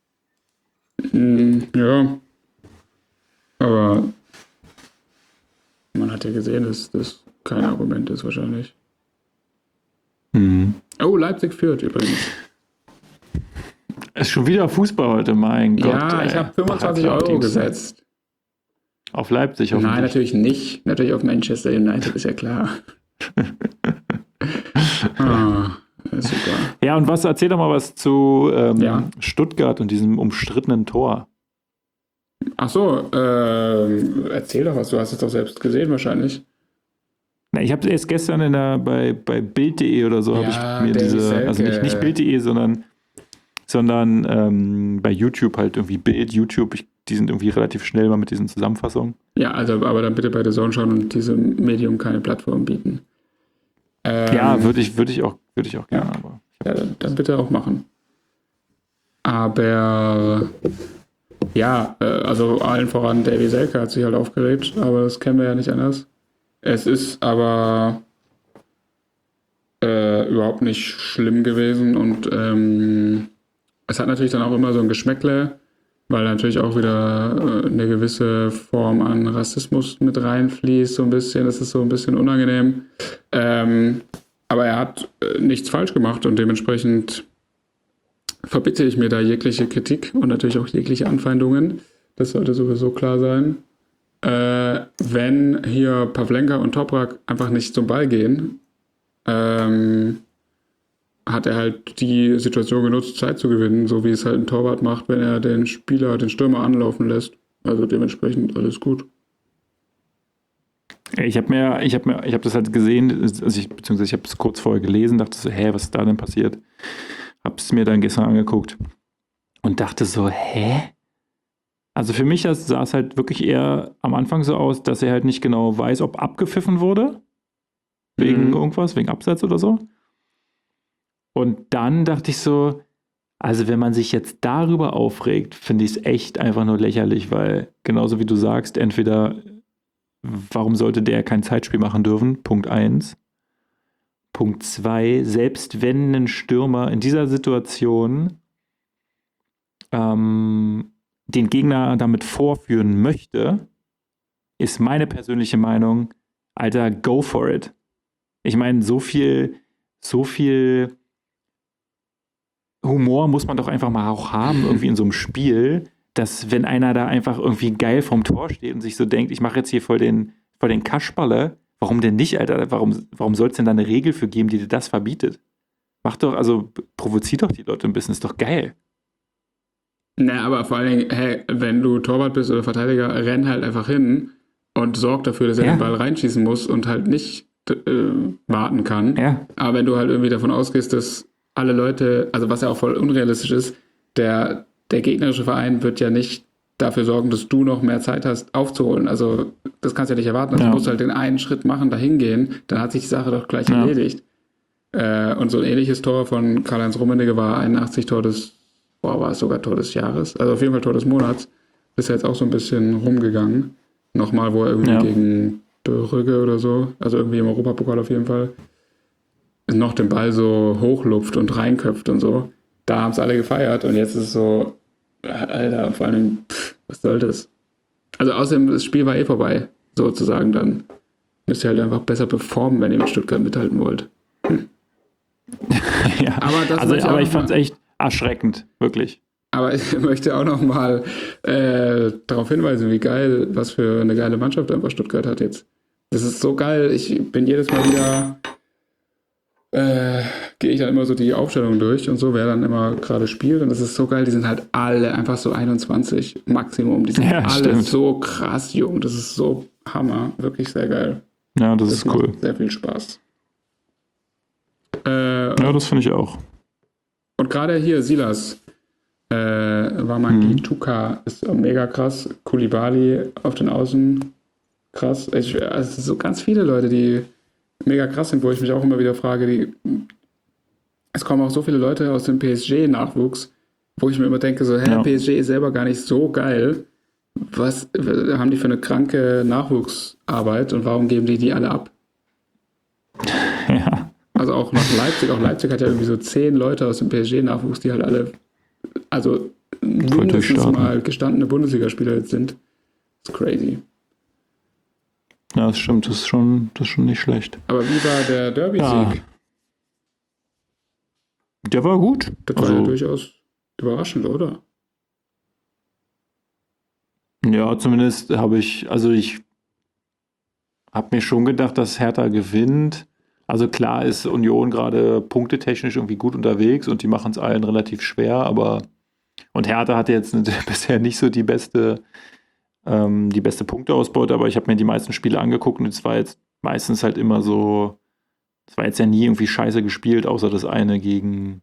Mm, ja. Aber man hat ja gesehen, dass das kein Argument ist wahrscheinlich. Mhm. Oh, Leipzig führt übrigens. Ist schon wieder Fußball heute, mein Gott. Ja, ich ey. habe fünfundzwanzig Hat Euro Dings- gesetzt. Auf Leipzig, auf Nein, natürlich nicht. Natürlich auf Manchester United, ist ja klar. ah, ja, super. Ja, und was, erzähl doch mal was zu ähm, Ja. Stuttgart und diesem umstrittenen Tor. Ach so, ähm, erzähl doch was. Du hast es doch selbst gesehen wahrscheinlich. Na, ich habe erst gestern in der, bei, bei Bild punkt de oder so habe Ja, ich mir Davy diese, Selke. also nicht, nicht Bild punkt de, sondern, sondern ähm, bei YouTube halt irgendwie Bild, YouTube, ich, die sind irgendwie relativ schnell mal mit diesen Zusammenfassungen. Ja, also aber dann bitte bei der Zone schauen und diesem Medium keine Plattform bieten. Ähm, Ja, würde ich, würde ich auch, würde ich auch gerne, Ja. aber. Ja, dann, dann bitte auch machen. Aber ja, äh, also allen voran Davy Selke hat sich halt aufgeregt, aber das kennen wir ja nicht anders. Es ist aber äh, überhaupt nicht schlimm gewesen und ähm, es hat natürlich dann auch immer so ein Geschmäckle, weil natürlich auch wieder äh, eine gewisse Form an Rassismus mit reinfließt, so ein bisschen. Das ist so ein bisschen unangenehm. Ähm, aber er hat äh, nichts falsch gemacht und dementsprechend verbitte ich mir da jegliche Kritik und natürlich auch jegliche Anfeindungen. Das sollte sowieso klar sein. Äh, wenn hier Pavlenka und Toprak einfach nicht zum Ball gehen, ähm, hat er halt die Situation genutzt, Zeit zu gewinnen, so wie es halt ein Torwart macht, wenn er den Spieler, den Stürmer anlaufen lässt. Also dementsprechend alles gut. Ich habe mir, ich habe mir, ich habe das halt gesehen, also ich, beziehungsweise ich habe es kurz vorher gelesen, dachte so, hä, was ist da denn passiert? Habe es mir dann gestern angeguckt und dachte so, hä? Also für mich das, sah es halt wirklich eher am Anfang so aus, dass er halt nicht genau weiß, ob abgepfiffen wurde, wegen Mhm. irgendwas, wegen Abseits oder so. Und dann dachte ich so, also wenn man sich jetzt darüber aufregt, finde ich es echt einfach nur lächerlich, weil genauso wie du sagst, entweder warum sollte der kein Zeitspiel machen dürfen? Punkt eins. Punkt zwei, selbst wenn ein Stürmer in dieser Situation ähm, den Gegner damit vorführen möchte, ist meine persönliche Meinung, Alter, go for it. Ich meine, so viel, so viel Humor muss man doch einfach mal auch haben, irgendwie in so einem Spiel, dass wenn einer da einfach irgendwie geil vorm Tor steht und sich so denkt, ich mache jetzt hier voll den, voll den Kasperle, warum denn nicht, Alter? Warum, warum soll es denn da eine Regel für geben, die dir das verbietet? Mach doch, also provozier doch die Leute ein bisschen, ist doch geil. Na, aber vor allen Dingen, hey, wenn du Torwart bist oder Verteidiger, renn halt einfach hin und sorg dafür, dass er Ja. den Ball reinschießen muss und halt nicht äh, warten kann. Ja. Aber wenn du halt irgendwie davon ausgehst, dass alle Leute, also was ja auch voll unrealistisch ist, der, der gegnerische Verein wird ja nicht dafür sorgen, dass du noch mehr Zeit hast, aufzuholen. Also das kannst du ja nicht erwarten. Also Ja. du musst halt den einen Schritt machen, dahin gehen, dann hat sich die Sache doch gleich Ja. erledigt. Äh, und so ein ähnliches Tor von Karl-Heinz Rummenigge war einundachtzig Tor des, boah, war es sogar Tor des Jahres? Also auf jeden Fall Tor des Monats. Ist ja jetzt auch so ein bisschen rumgegangen. Nochmal, wo er irgendwie Ja. gegen Brügge oder so, also irgendwie im Europapokal auf jeden Fall, noch den Ball so hochlupft und reinköpft und so. Da haben es alle gefeiert und jetzt ist es so, Alter, vor allem, pff, was soll das? Also außerdem, das Spiel war eh vorbei, sozusagen dann. Müsst ihr halt einfach besser performen, wenn ihr mit Stuttgart mithalten wollt. ja. Aber das also, möchte aber auch ich noch fand es mal- echt erschreckend, wirklich. Aber ich möchte auch noch mal äh, darauf hinweisen, wie geil, was für eine geile Mannschaft einfach Stuttgart hat jetzt. Das ist so geil. Ich bin jedes Mal wieder, äh, gehe ich dann immer so die Aufstellung durch und so, wer dann immer gerade spielt. Und das ist so geil. Die sind halt alle einfach so einundzwanzig Maximum. Die sind Ja, alle stimmt. so krass jung. Das ist so Hammer. Wirklich sehr geil. Ja, das, Das ist cool. macht sehr viel Spaß. Äh, Ja, das finde ich auch. Und gerade hier, Silas, äh, Wamangituka Mhm. Tuka ist mega krass. Koulibaly auf den Außen, krass. Ich, also es sind so ganz viele Leute, die mega krass sind, wo ich mich auch immer wieder frage, die, es kommen auch so viele Leute aus dem P S G-Nachwuchs, wo ich mir immer denke, so, hä, Ja. P S G ist selber gar nicht so geil. Was äh, haben die für eine kranke Nachwuchsarbeit und warum geben die die alle ab? Ja. Also auch nach Leipzig. Auch Leipzig hat ja irgendwie so zehn Leute aus dem P S G-Nachwuchs, die halt alle, also mindestens durchstarten. mal gestandene Bundesligaspieler jetzt sind. Das ist crazy. Ja, das stimmt. Das ist schon, das ist schon nicht schlecht. Aber wie war der Derby-Sieg? Ja. Der war gut. Das war Also, ja durchaus überraschend, oder? ja, zumindest habe ich, also ich habe mir schon gedacht, dass Hertha gewinnt. Also klar ist Union gerade punktetechnisch irgendwie gut unterwegs und die machen es allen relativ schwer, aber und Hertha hatte jetzt bisher nicht so die beste, ähm, die beste Punkteausbeute, aber ich habe mir die meisten Spiele angeguckt und es war jetzt meistens halt immer so, es war jetzt ja nie irgendwie scheiße gespielt, außer das eine gegen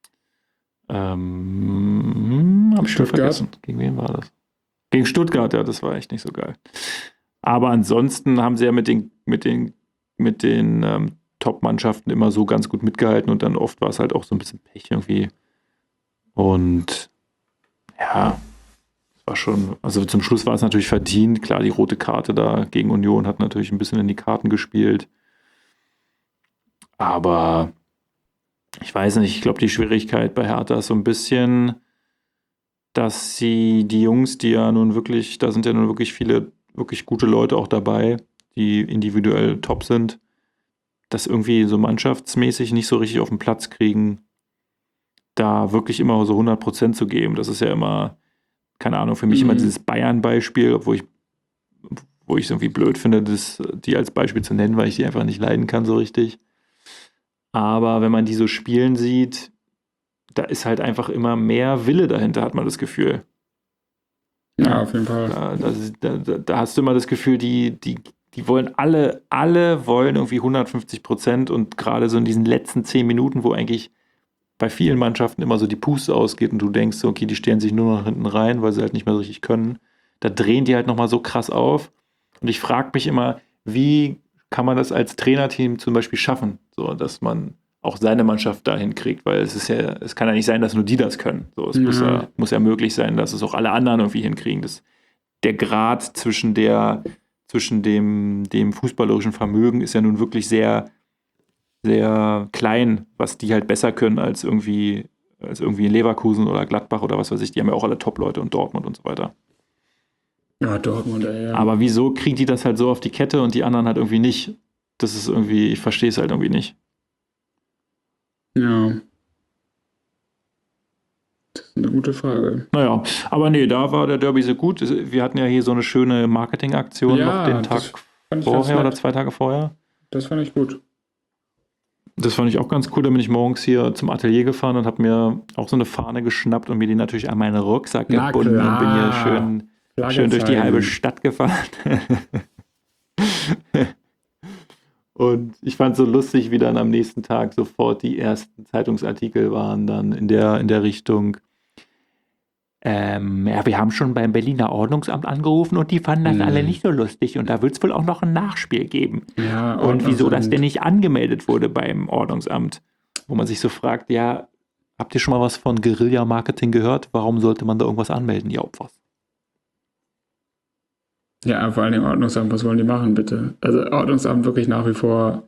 ähm, hab ich schon Stuttgart? vergessen. Gegen wen war das? Gegen Stuttgart, ja, das war echt nicht so geil. Aber ansonsten haben sie ja mit den, mit den, mit den ähm, Top-Mannschaften immer so ganz gut mitgehalten und dann oft war es halt auch so ein bisschen Pech irgendwie. Und ja, es war schon, also zum Schluss war es natürlich verdient. Klar, die rote Karte da gegen Union hat natürlich ein bisschen in die Karten gespielt. Aber ich weiß nicht, ich glaube, die Schwierigkeit bei Hertha ist so ein bisschen, dass sie die Jungs, die ja nun wirklich, da sind ja nun wirklich viele wirklich gute Leute auch dabei, die individuell top sind, das irgendwie so mannschaftsmäßig nicht so richtig auf den Platz kriegen, da wirklich immer so hundert Prozent zu geben. Das ist ja immer, keine Ahnung, für mich Mhm. immer dieses Bayern-Beispiel, obwohl ich wo ich es irgendwie blöd finde, das, die als Beispiel zu nennen, weil ich die einfach nicht leiden kann so richtig. Aber wenn man die so spielen sieht, da ist halt einfach immer mehr Wille dahinter, hat man das Gefühl. Ja, auf jeden Fall. Da, das, da, da da hast du immer das Gefühl, die, die, die wollen alle, alle wollen irgendwie hundertfünfzig Prozent und gerade so in diesen letzten zehn Minuten, wo eigentlich bei vielen Mannschaften immer so die Puste ausgeht und du denkst, so, okay, die stellen sich nur noch hinten rein, weil sie halt nicht mehr so richtig können, da drehen die halt nochmal so krass auf. Und ich frage mich immer, wie kann man das als Trainerteam zum Beispiel schaffen, so dass man auch seine Mannschaft dahin kriegt, weil es ist ja, es kann ja nicht sein, dass nur die das können. So, es Ja. muss, ja, muss ja möglich sein, dass es auch alle anderen irgendwie hinkriegen. Das, der Grad zwischen der, zwischen dem, dem fußballerischen Vermögen ist ja nun wirklich sehr, sehr klein, was die halt besser können als irgendwie, als irgendwie in Leverkusen oder Gladbach oder was weiß ich. Die haben ja auch alle Top-Leute und Dortmund und so weiter. Ja, Dortmund, ey, ja. Aber wieso kriegen die das halt so auf die Kette und die anderen halt irgendwie nicht? Das ist irgendwie, ich verstehe es halt irgendwie nicht. Ja. Das ist eine gute Frage. Naja, aber nee, da war der Derby so gut. Wir hatten ja hier so eine schöne Marketingaktion Ja, noch den das Tag fand ich ganz vorher oder nett. zwei Tage vorher. Das fand ich gut. Das fand ich auch ganz cool. Da bin ich morgens hier zum Atelier gefahren und habe mir auch so eine Fahne geschnappt und mir die natürlich an meinen Rucksack Na gebunden und bin hier klar. schön, Flagge schön durch die zeigen. halbe Stadt gefahren. Und ich fand es so lustig, wie dann am nächsten Tag sofort die ersten Zeitungsartikel waren dann in der, in der Richtung, ähm, ja, wir haben schon beim Berliner Ordnungsamt angerufen und die fanden das Hm. alle nicht so lustig und da wird es wohl auch noch ein Nachspiel geben. Ja, Und wieso das Ordnungsamt. denn nicht angemeldet wurde beim Ordnungsamt? Wo man sich so fragt, ja, habt ihr schon mal was von Guerilla-Marketing gehört? Warum sollte man da irgendwas anmelden? Ja, ob was. Ja, vor allem Ordnungsamt, was wollen die machen, bitte? Also Ordnungsamt wirklich nach wie vor.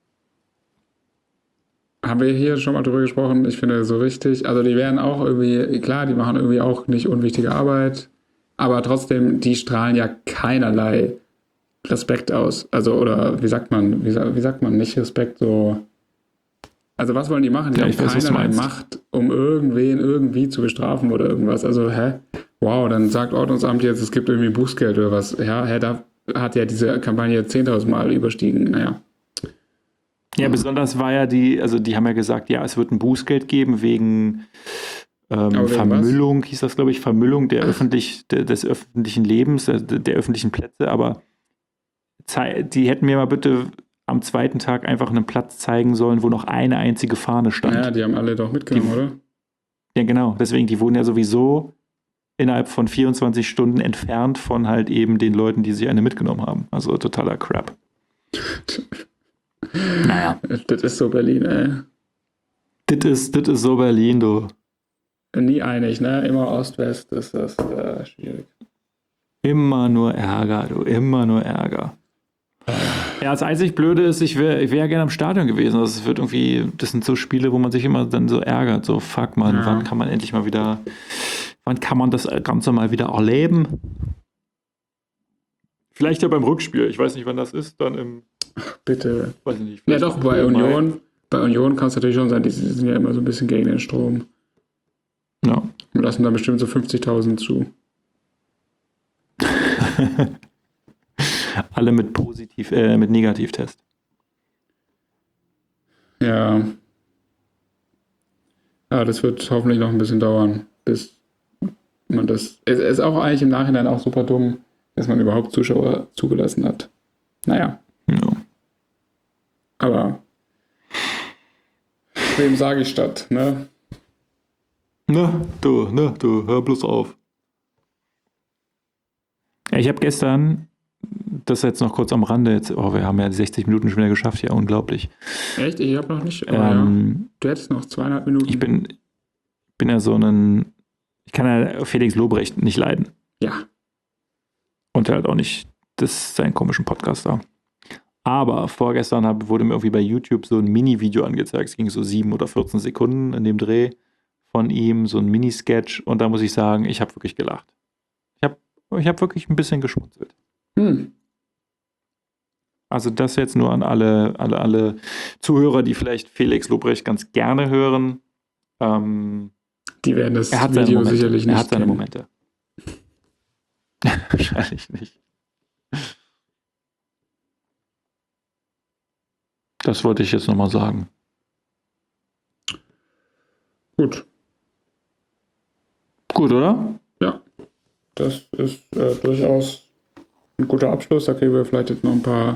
Haben wir hier schon mal drüber gesprochen? Ich finde so richtig. Also die werden auch irgendwie, klar, die machen irgendwie auch nicht unwichtige Arbeit, aber trotzdem, die strahlen ja keinerlei Respekt aus. Also, oder wie sagt man, wie, sa- wie sagt man, nicht Respekt, so. Also was wollen die machen? Die Ja, haben ich weiß, was du keinerlei meinst. Macht, um irgendwen irgendwie zu bestrafen oder irgendwas. Also, hä? Wow, dann sagt Ordnungsamt jetzt, es gibt irgendwie Bußgeld oder was. Ja, hä, da hat ja diese Kampagne zehntausend Mal überstiegen. Naja. Ja, besonders war ja die, also die haben ja gesagt, ja, es wird ein Bußgeld geben wegen ähm, Aber wegen Vermüllung, hieß das, glaube ich, Vermüllung der öffentlich, der, des öffentlichen Lebens, der, der öffentlichen Plätze, aber zei- die hätten mir mal bitte am zweiten Tag einfach einen Platz zeigen sollen, wo noch eine einzige Fahne stand. Naja, die haben alle doch mitgenommen, Die- oder? Ja, genau. Deswegen, die wurden ja sowieso innerhalb von vierundzwanzig Stunden entfernt von halt eben den Leuten, die sich eine mitgenommen haben. Also totaler Crap. Naja. Das ist so Berlin, ey. Das ist, das ist so Berlin, du. Nie einig, ne? Immer Ost-West ist das äh, schwierig. Immer nur Ärger, du. Immer nur Ärger. Ja, das einzig Blöde ist, ich wäre ich wär gerne am Stadion gewesen. Das wird irgendwie, das sind so Spiele, wo man sich immer dann so ärgert. So, fuck, man, Ja. wann kann man endlich mal wieder, wann kann man das Ganze mal wieder erleben? Vielleicht ja beim Rückspiel. Ich weiß nicht, wann das ist. Dann im, Bitte. weiß ich nicht. Ja, vielleicht doch, im bei Mai. Union. Bei Union kann es natürlich schon sein, die sind ja immer so ein bisschen gegen den Strom. Ja. Wir lassen da bestimmt so fünfzigtausend zu. Alle mit positiv, äh, mit Negativtest. Ja. Ja, das wird hoffentlich noch ein bisschen dauern, bis man das. Es ist auch eigentlich im Nachhinein auch super dumm, dass man überhaupt Zuschauer zugelassen hat. Naja, Ja. aber wem sage ich statt, ne? Ne, du, ne, du, hör bloß auf. Ja, ich habe gestern, das jetzt noch kurz am Rande, jetzt, oh, wir haben ja die sechzig Minuten schon wieder geschafft, ja, unglaublich. Echt? Ich habe noch nicht. Aber ja, Ähm, du hättest noch zweieinhalb Minuten. ich bin, bin ja so ein, ich kann ja Felix Lobrecht nicht leiden. Ja. Und halt auch nicht das seinen komischen Podcast da. Aber vorgestern hab, wurde mir irgendwie bei YouTube so ein Mini-Video angezeigt. Es ging so sieben oder vierzehn Sekunden in dem Dreh von ihm, so ein Mini-Sketch. Und da muss ich sagen, ich habe wirklich gelacht. Ich habe ich hab wirklich ein bisschen geschmunzelt. Hm. Also das jetzt nur an alle, alle, alle Zuhörer, die vielleicht Felix Lobrecht ganz gerne hören. Ähm, Die werden das er hat seine Video Momente. sicherlich Er nicht hat seine kennen. Momente. Wahrscheinlich nicht. Das wollte ich jetzt nochmal sagen. Gut. Gut, oder? Ja. Das ist äh, durchaus ein guter Abschluss. Da kriegen wir vielleicht jetzt noch ein paar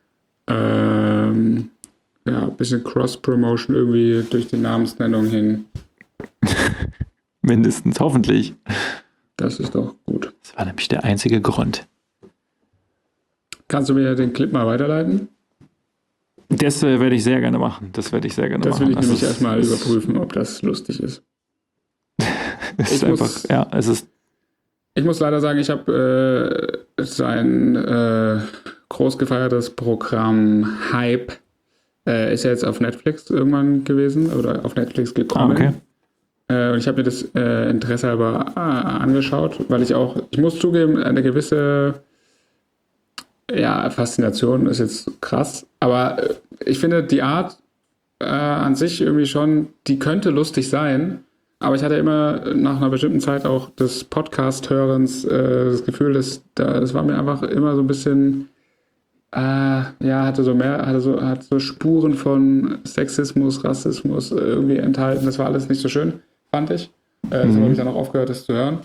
ähm, ja, ein bisschen Cross-Promotion irgendwie durch die Namensnennung hin. Mindestens, hoffentlich. Das ist doch gut. Das war nämlich der einzige Grund. Kannst du mir den Clip mal weiterleiten? Das äh, werde ich sehr gerne machen. Das werde ich sehr gerne Das machen. will ich Das nämlich ist- erstmal ist- überprüfen, ob das lustig ist. Es ist Ich muss- einfach, ja, es ist, Ich muss leider sagen, ich habe äh, sein äh, groß gefeiertes Programm Hype äh, ist ja jetzt auf Netflix irgendwann gewesen oder auf Netflix ah, gekommen. okay. Äh, und ich habe mir das äh, Interesse halber äh, angeschaut, weil ich auch, ich muss zugeben, eine gewisse ja, Faszination ist jetzt krass, aber äh, ich finde die Art äh, an sich irgendwie schon, die könnte lustig sein, aber ich hatte immer nach einer bestimmten Zeit auch des Podcast-Hörens äh, das Gefühl, dass da, das war mir einfach immer so ein bisschen, äh, ja, hatte so mehr, hatte so, hat so Spuren von Sexismus, Rassismus irgendwie enthalten. Das war alles nicht so schön, fand ich. Äh, deshalb Mhm. habe ich dann auch aufgehört, das zu hören.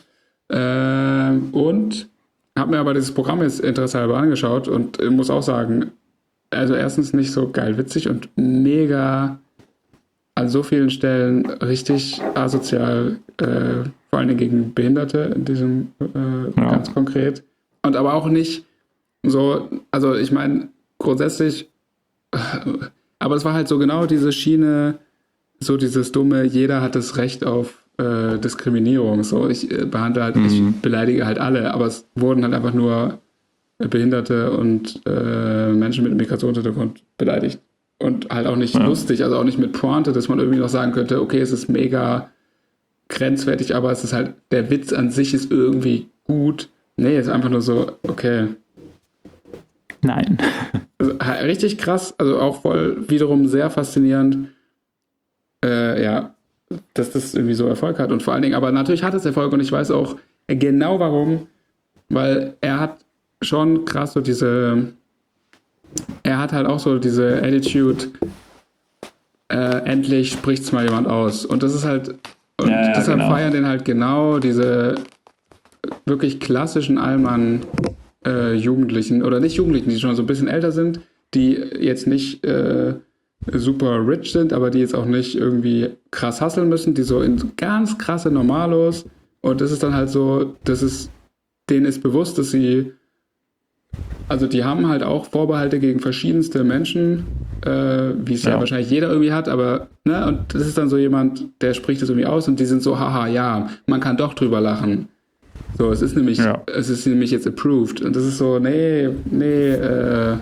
Ähm, und habe mir aber dieses Programm jetzt interessehalber angeschaut und äh, muss auch sagen, also erstens nicht so geil witzig und mega an so vielen Stellen richtig asozial, äh, vor allen Dingen gegen Behinderte in diesem äh, Ja. ganz konkret. Und aber auch nicht so, also ich meine, grundsätzlich, äh, aber es war halt so genau diese Schiene, so dieses dumme, jeder hat das Recht auf äh, Diskriminierung. So, ich äh, behandle halt, Mhm. ich beleidige halt alle, aber es wurden halt einfach nur Behinderte und äh, Menschen mit Migrationshintergrund beleidigt. Und halt auch nicht Ja. lustig, also auch nicht mit Pointe, dass man irgendwie noch sagen könnte, okay, es ist mega grenzwertig, aber es ist halt, der Witz an sich ist irgendwie gut. Nee, es ist einfach nur so, okay. Nein. Also, ha- richtig krass, also auch voll wiederum sehr faszinierend, äh, ja, dass das irgendwie so Erfolg hat. Und vor allen Dingen, aber natürlich hat es Erfolg und ich weiß auch genau warum, weil er hat schon krass so diese, er hat halt auch so diese Attitude, äh, endlich spricht's mal jemand aus. Und das ist halt, und Ja, ja, deshalb genau. feiern den halt genau diese wirklich klassischen Allmann äh, Jugendlichen, oder nicht Jugendlichen, die schon so ein bisschen älter sind, die jetzt nicht äh, super rich sind, aber die jetzt auch nicht irgendwie krass hustlen müssen, die so in ganz krasse Normalos, und das ist dann halt so, das ist, denen ist bewusst, dass sie, also die haben halt auch Vorbehalte gegen verschiedenste Menschen, äh, wie es ja. Ja. wahrscheinlich jeder irgendwie hat, aber, ne, und das ist dann so jemand, der spricht das irgendwie aus und die sind so, haha, ja, man kann doch drüber lachen. So, es ist nämlich, Ja. es ist nämlich jetzt approved. Und das ist so, nee, nee, äh,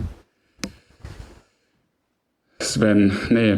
Sven, nee.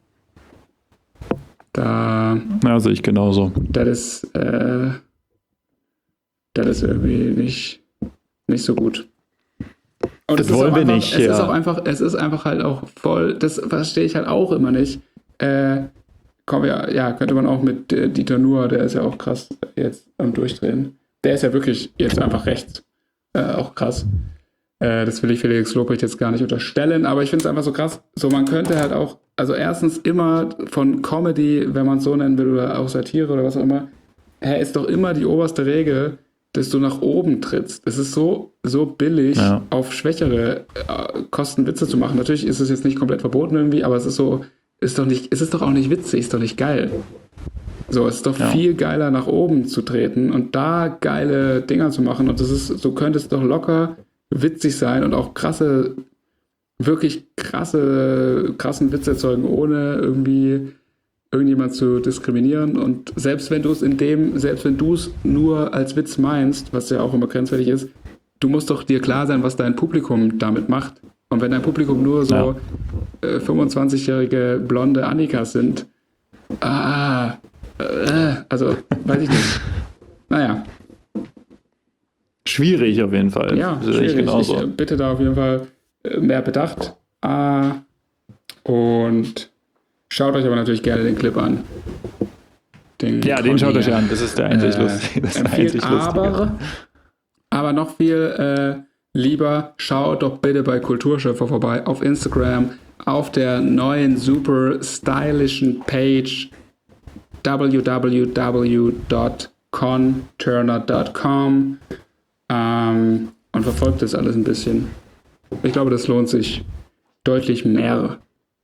Da, Ja, sehe ich genauso. das ist, äh, das ist irgendwie nicht, nicht so gut. Und Das es ist wollen auch wir einfach, nicht, es ja. ist auch einfach, es ist einfach halt auch voll, das verstehe ich halt auch immer nicht. Äh, komm, ja, ja, könnte man auch mit äh, Dieter Nuhr, der ist ja auch krass jetzt am Durchdrehen. Der ist ja wirklich jetzt einfach rechts. Äh, auch krass. Äh, das will ich Felix Lobrecht jetzt gar nicht unterstellen, aber ich finde es einfach so krass. So, man könnte halt auch, also erstens immer von Comedy, wenn man es so nennen will, oder auch Satire oder was auch immer, hä, ist doch immer die oberste Regel, dass du nach oben trittst. Es ist so, so billig, Ja. auf schwächere äh, Kosten Witze zu machen. Natürlich ist es jetzt nicht komplett verboten irgendwie, aber es ist so, ist doch nicht, es ist doch auch nicht witzig, ist doch nicht geil. So, es ist doch Ja. viel geiler, nach oben zu treten und da geile Dinger zu machen. Und das ist, so könnte es doch locker witzig sein und auch krasse, wirklich krasse, krassen Witz erzeugen, ohne irgendwie irgendjemand zu diskriminieren. Und selbst wenn du es in dem, selbst wenn du es nur als Witz meinst, was ja auch immer grenzwertig ist, du musst doch dir klar sein, was dein Publikum damit macht. Und wenn dein Publikum nur so äh, fünfundzwanzigjährige blonde Annikas sind, ah, äh, also, weiß ich nicht. Naja, Schwierig auf jeden Fall. ja, Sehe ich schwierig. genauso. Ich äh, bitte da auf jeden Fall äh, mehr Bedacht. Ah, und schaut euch aber natürlich gerne den Clip an. Den Ja, den schaut Conny, euch an. Das ist der einzig äh, lustige. Das ist der empfiehlt. einzig lustige. aber, aber noch viel äh, lieber, schaut doch bitte bei Kulturschöpfer vorbei auf Instagram, auf der neuen super stylischen Page w w w punkt con turner punkt com ähm, und verfolgt das alles ein bisschen. Ich glaube, das lohnt sich deutlich mehr.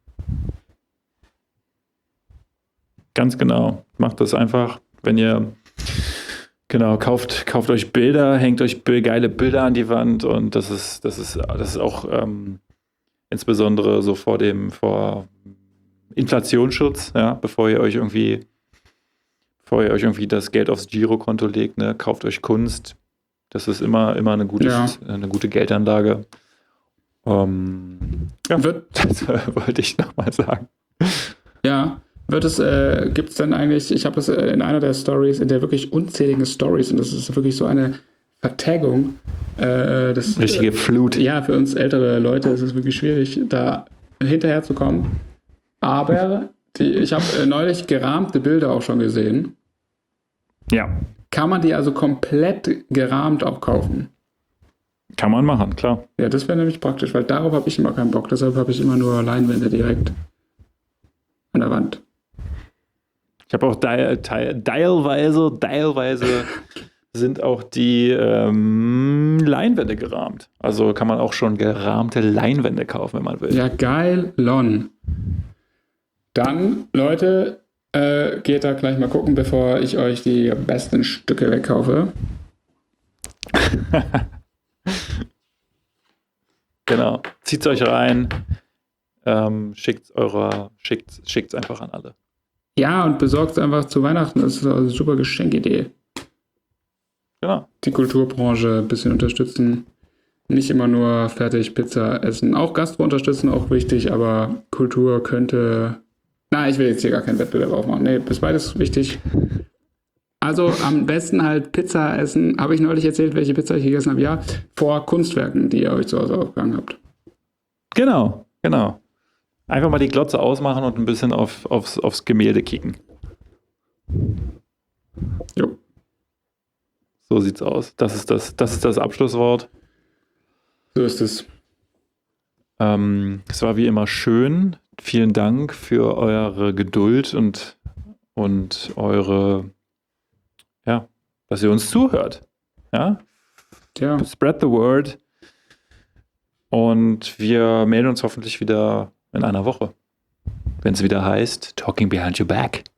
Ganz genau. Macht das einfach, wenn ihr genau kauft, kauft euch Bilder, hängt euch bi- geile Bilder an die Wand und das ist, das ist, das ist auch ähm, insbesondere so vor dem, vor Inflationsschutz, ja, bevor ihr euch irgendwie, bevor ihr euch irgendwie das Geld aufs Girokonto legt, ne, kauft euch Kunst. Das ist immer, immer eine gute, Ja. eine gute Geldanlage. Ähm, ja, Wird, das äh, wollte ich nochmal sagen. ja, wird es, äh, gibt es denn eigentlich, ich habe das äh, in einer der Stories, in der wirklich unzähligen Stories, und das ist wirklich so eine Vertagung, äh, das, Richtige Flut. ja, für uns ältere Leute ist es wirklich schwierig, da hinterher zu kommen. Aber die, ich habe äh, neulich gerahmte Bilder auch schon gesehen. Ja, Kann man die also komplett gerahmt auch kaufen? kann man machen, klar. Ja, das wäre nämlich praktisch, weil darauf habe ich immer keinen Bock. Deshalb habe ich immer nur Leinwände direkt an der Wand. Ich habe auch teil, teil, teilweise, teilweise sind auch die ähm, Leinwände gerahmt. Also kann man auch schon gerahmte Leinwände kaufen, wenn man will. Ja, geil, Lon. Dann, Leute, äh, geht da gleich mal gucken, bevor ich euch die besten Stücke wegkaufe. Genau. Zieht's euch rein. Ähm, schickt's eurer, schickt's, schickt's einfach an alle. Ja, und besorgt es einfach zu Weihnachten. Das ist eine super Geschenkidee. Genau. Die Kulturbranche ein bisschen unterstützen. Nicht immer nur fertig Pizza essen. Auch Gastro unterstützen, auch wichtig, aber Kultur könnte... Na, ich will jetzt hier gar keinen Wettbewerb aufmachen. Nee, ist beides wichtig. Also am besten halt Pizza essen. Habe ich neulich erzählt, welche Pizza ich gegessen habe? Ja, vor Kunstwerken, die ihr euch zu Hause aufgehangen habt. Genau, genau. Einfach mal die Glotze ausmachen und ein bisschen auf, aufs, aufs Gemälde kicken. Jo. So sieht's aus. Das ist das, das ist das Abschlusswort. So ist es. Ähm, es war wie immer schön. Vielen Dank für eure Geduld und, und eure, ja, dass ihr uns zuhört. Ja? Ja. Spread the word. Und wir melden uns hoffentlich wieder in einer Woche, wenn es wieder heißt Talking Behind Your Back.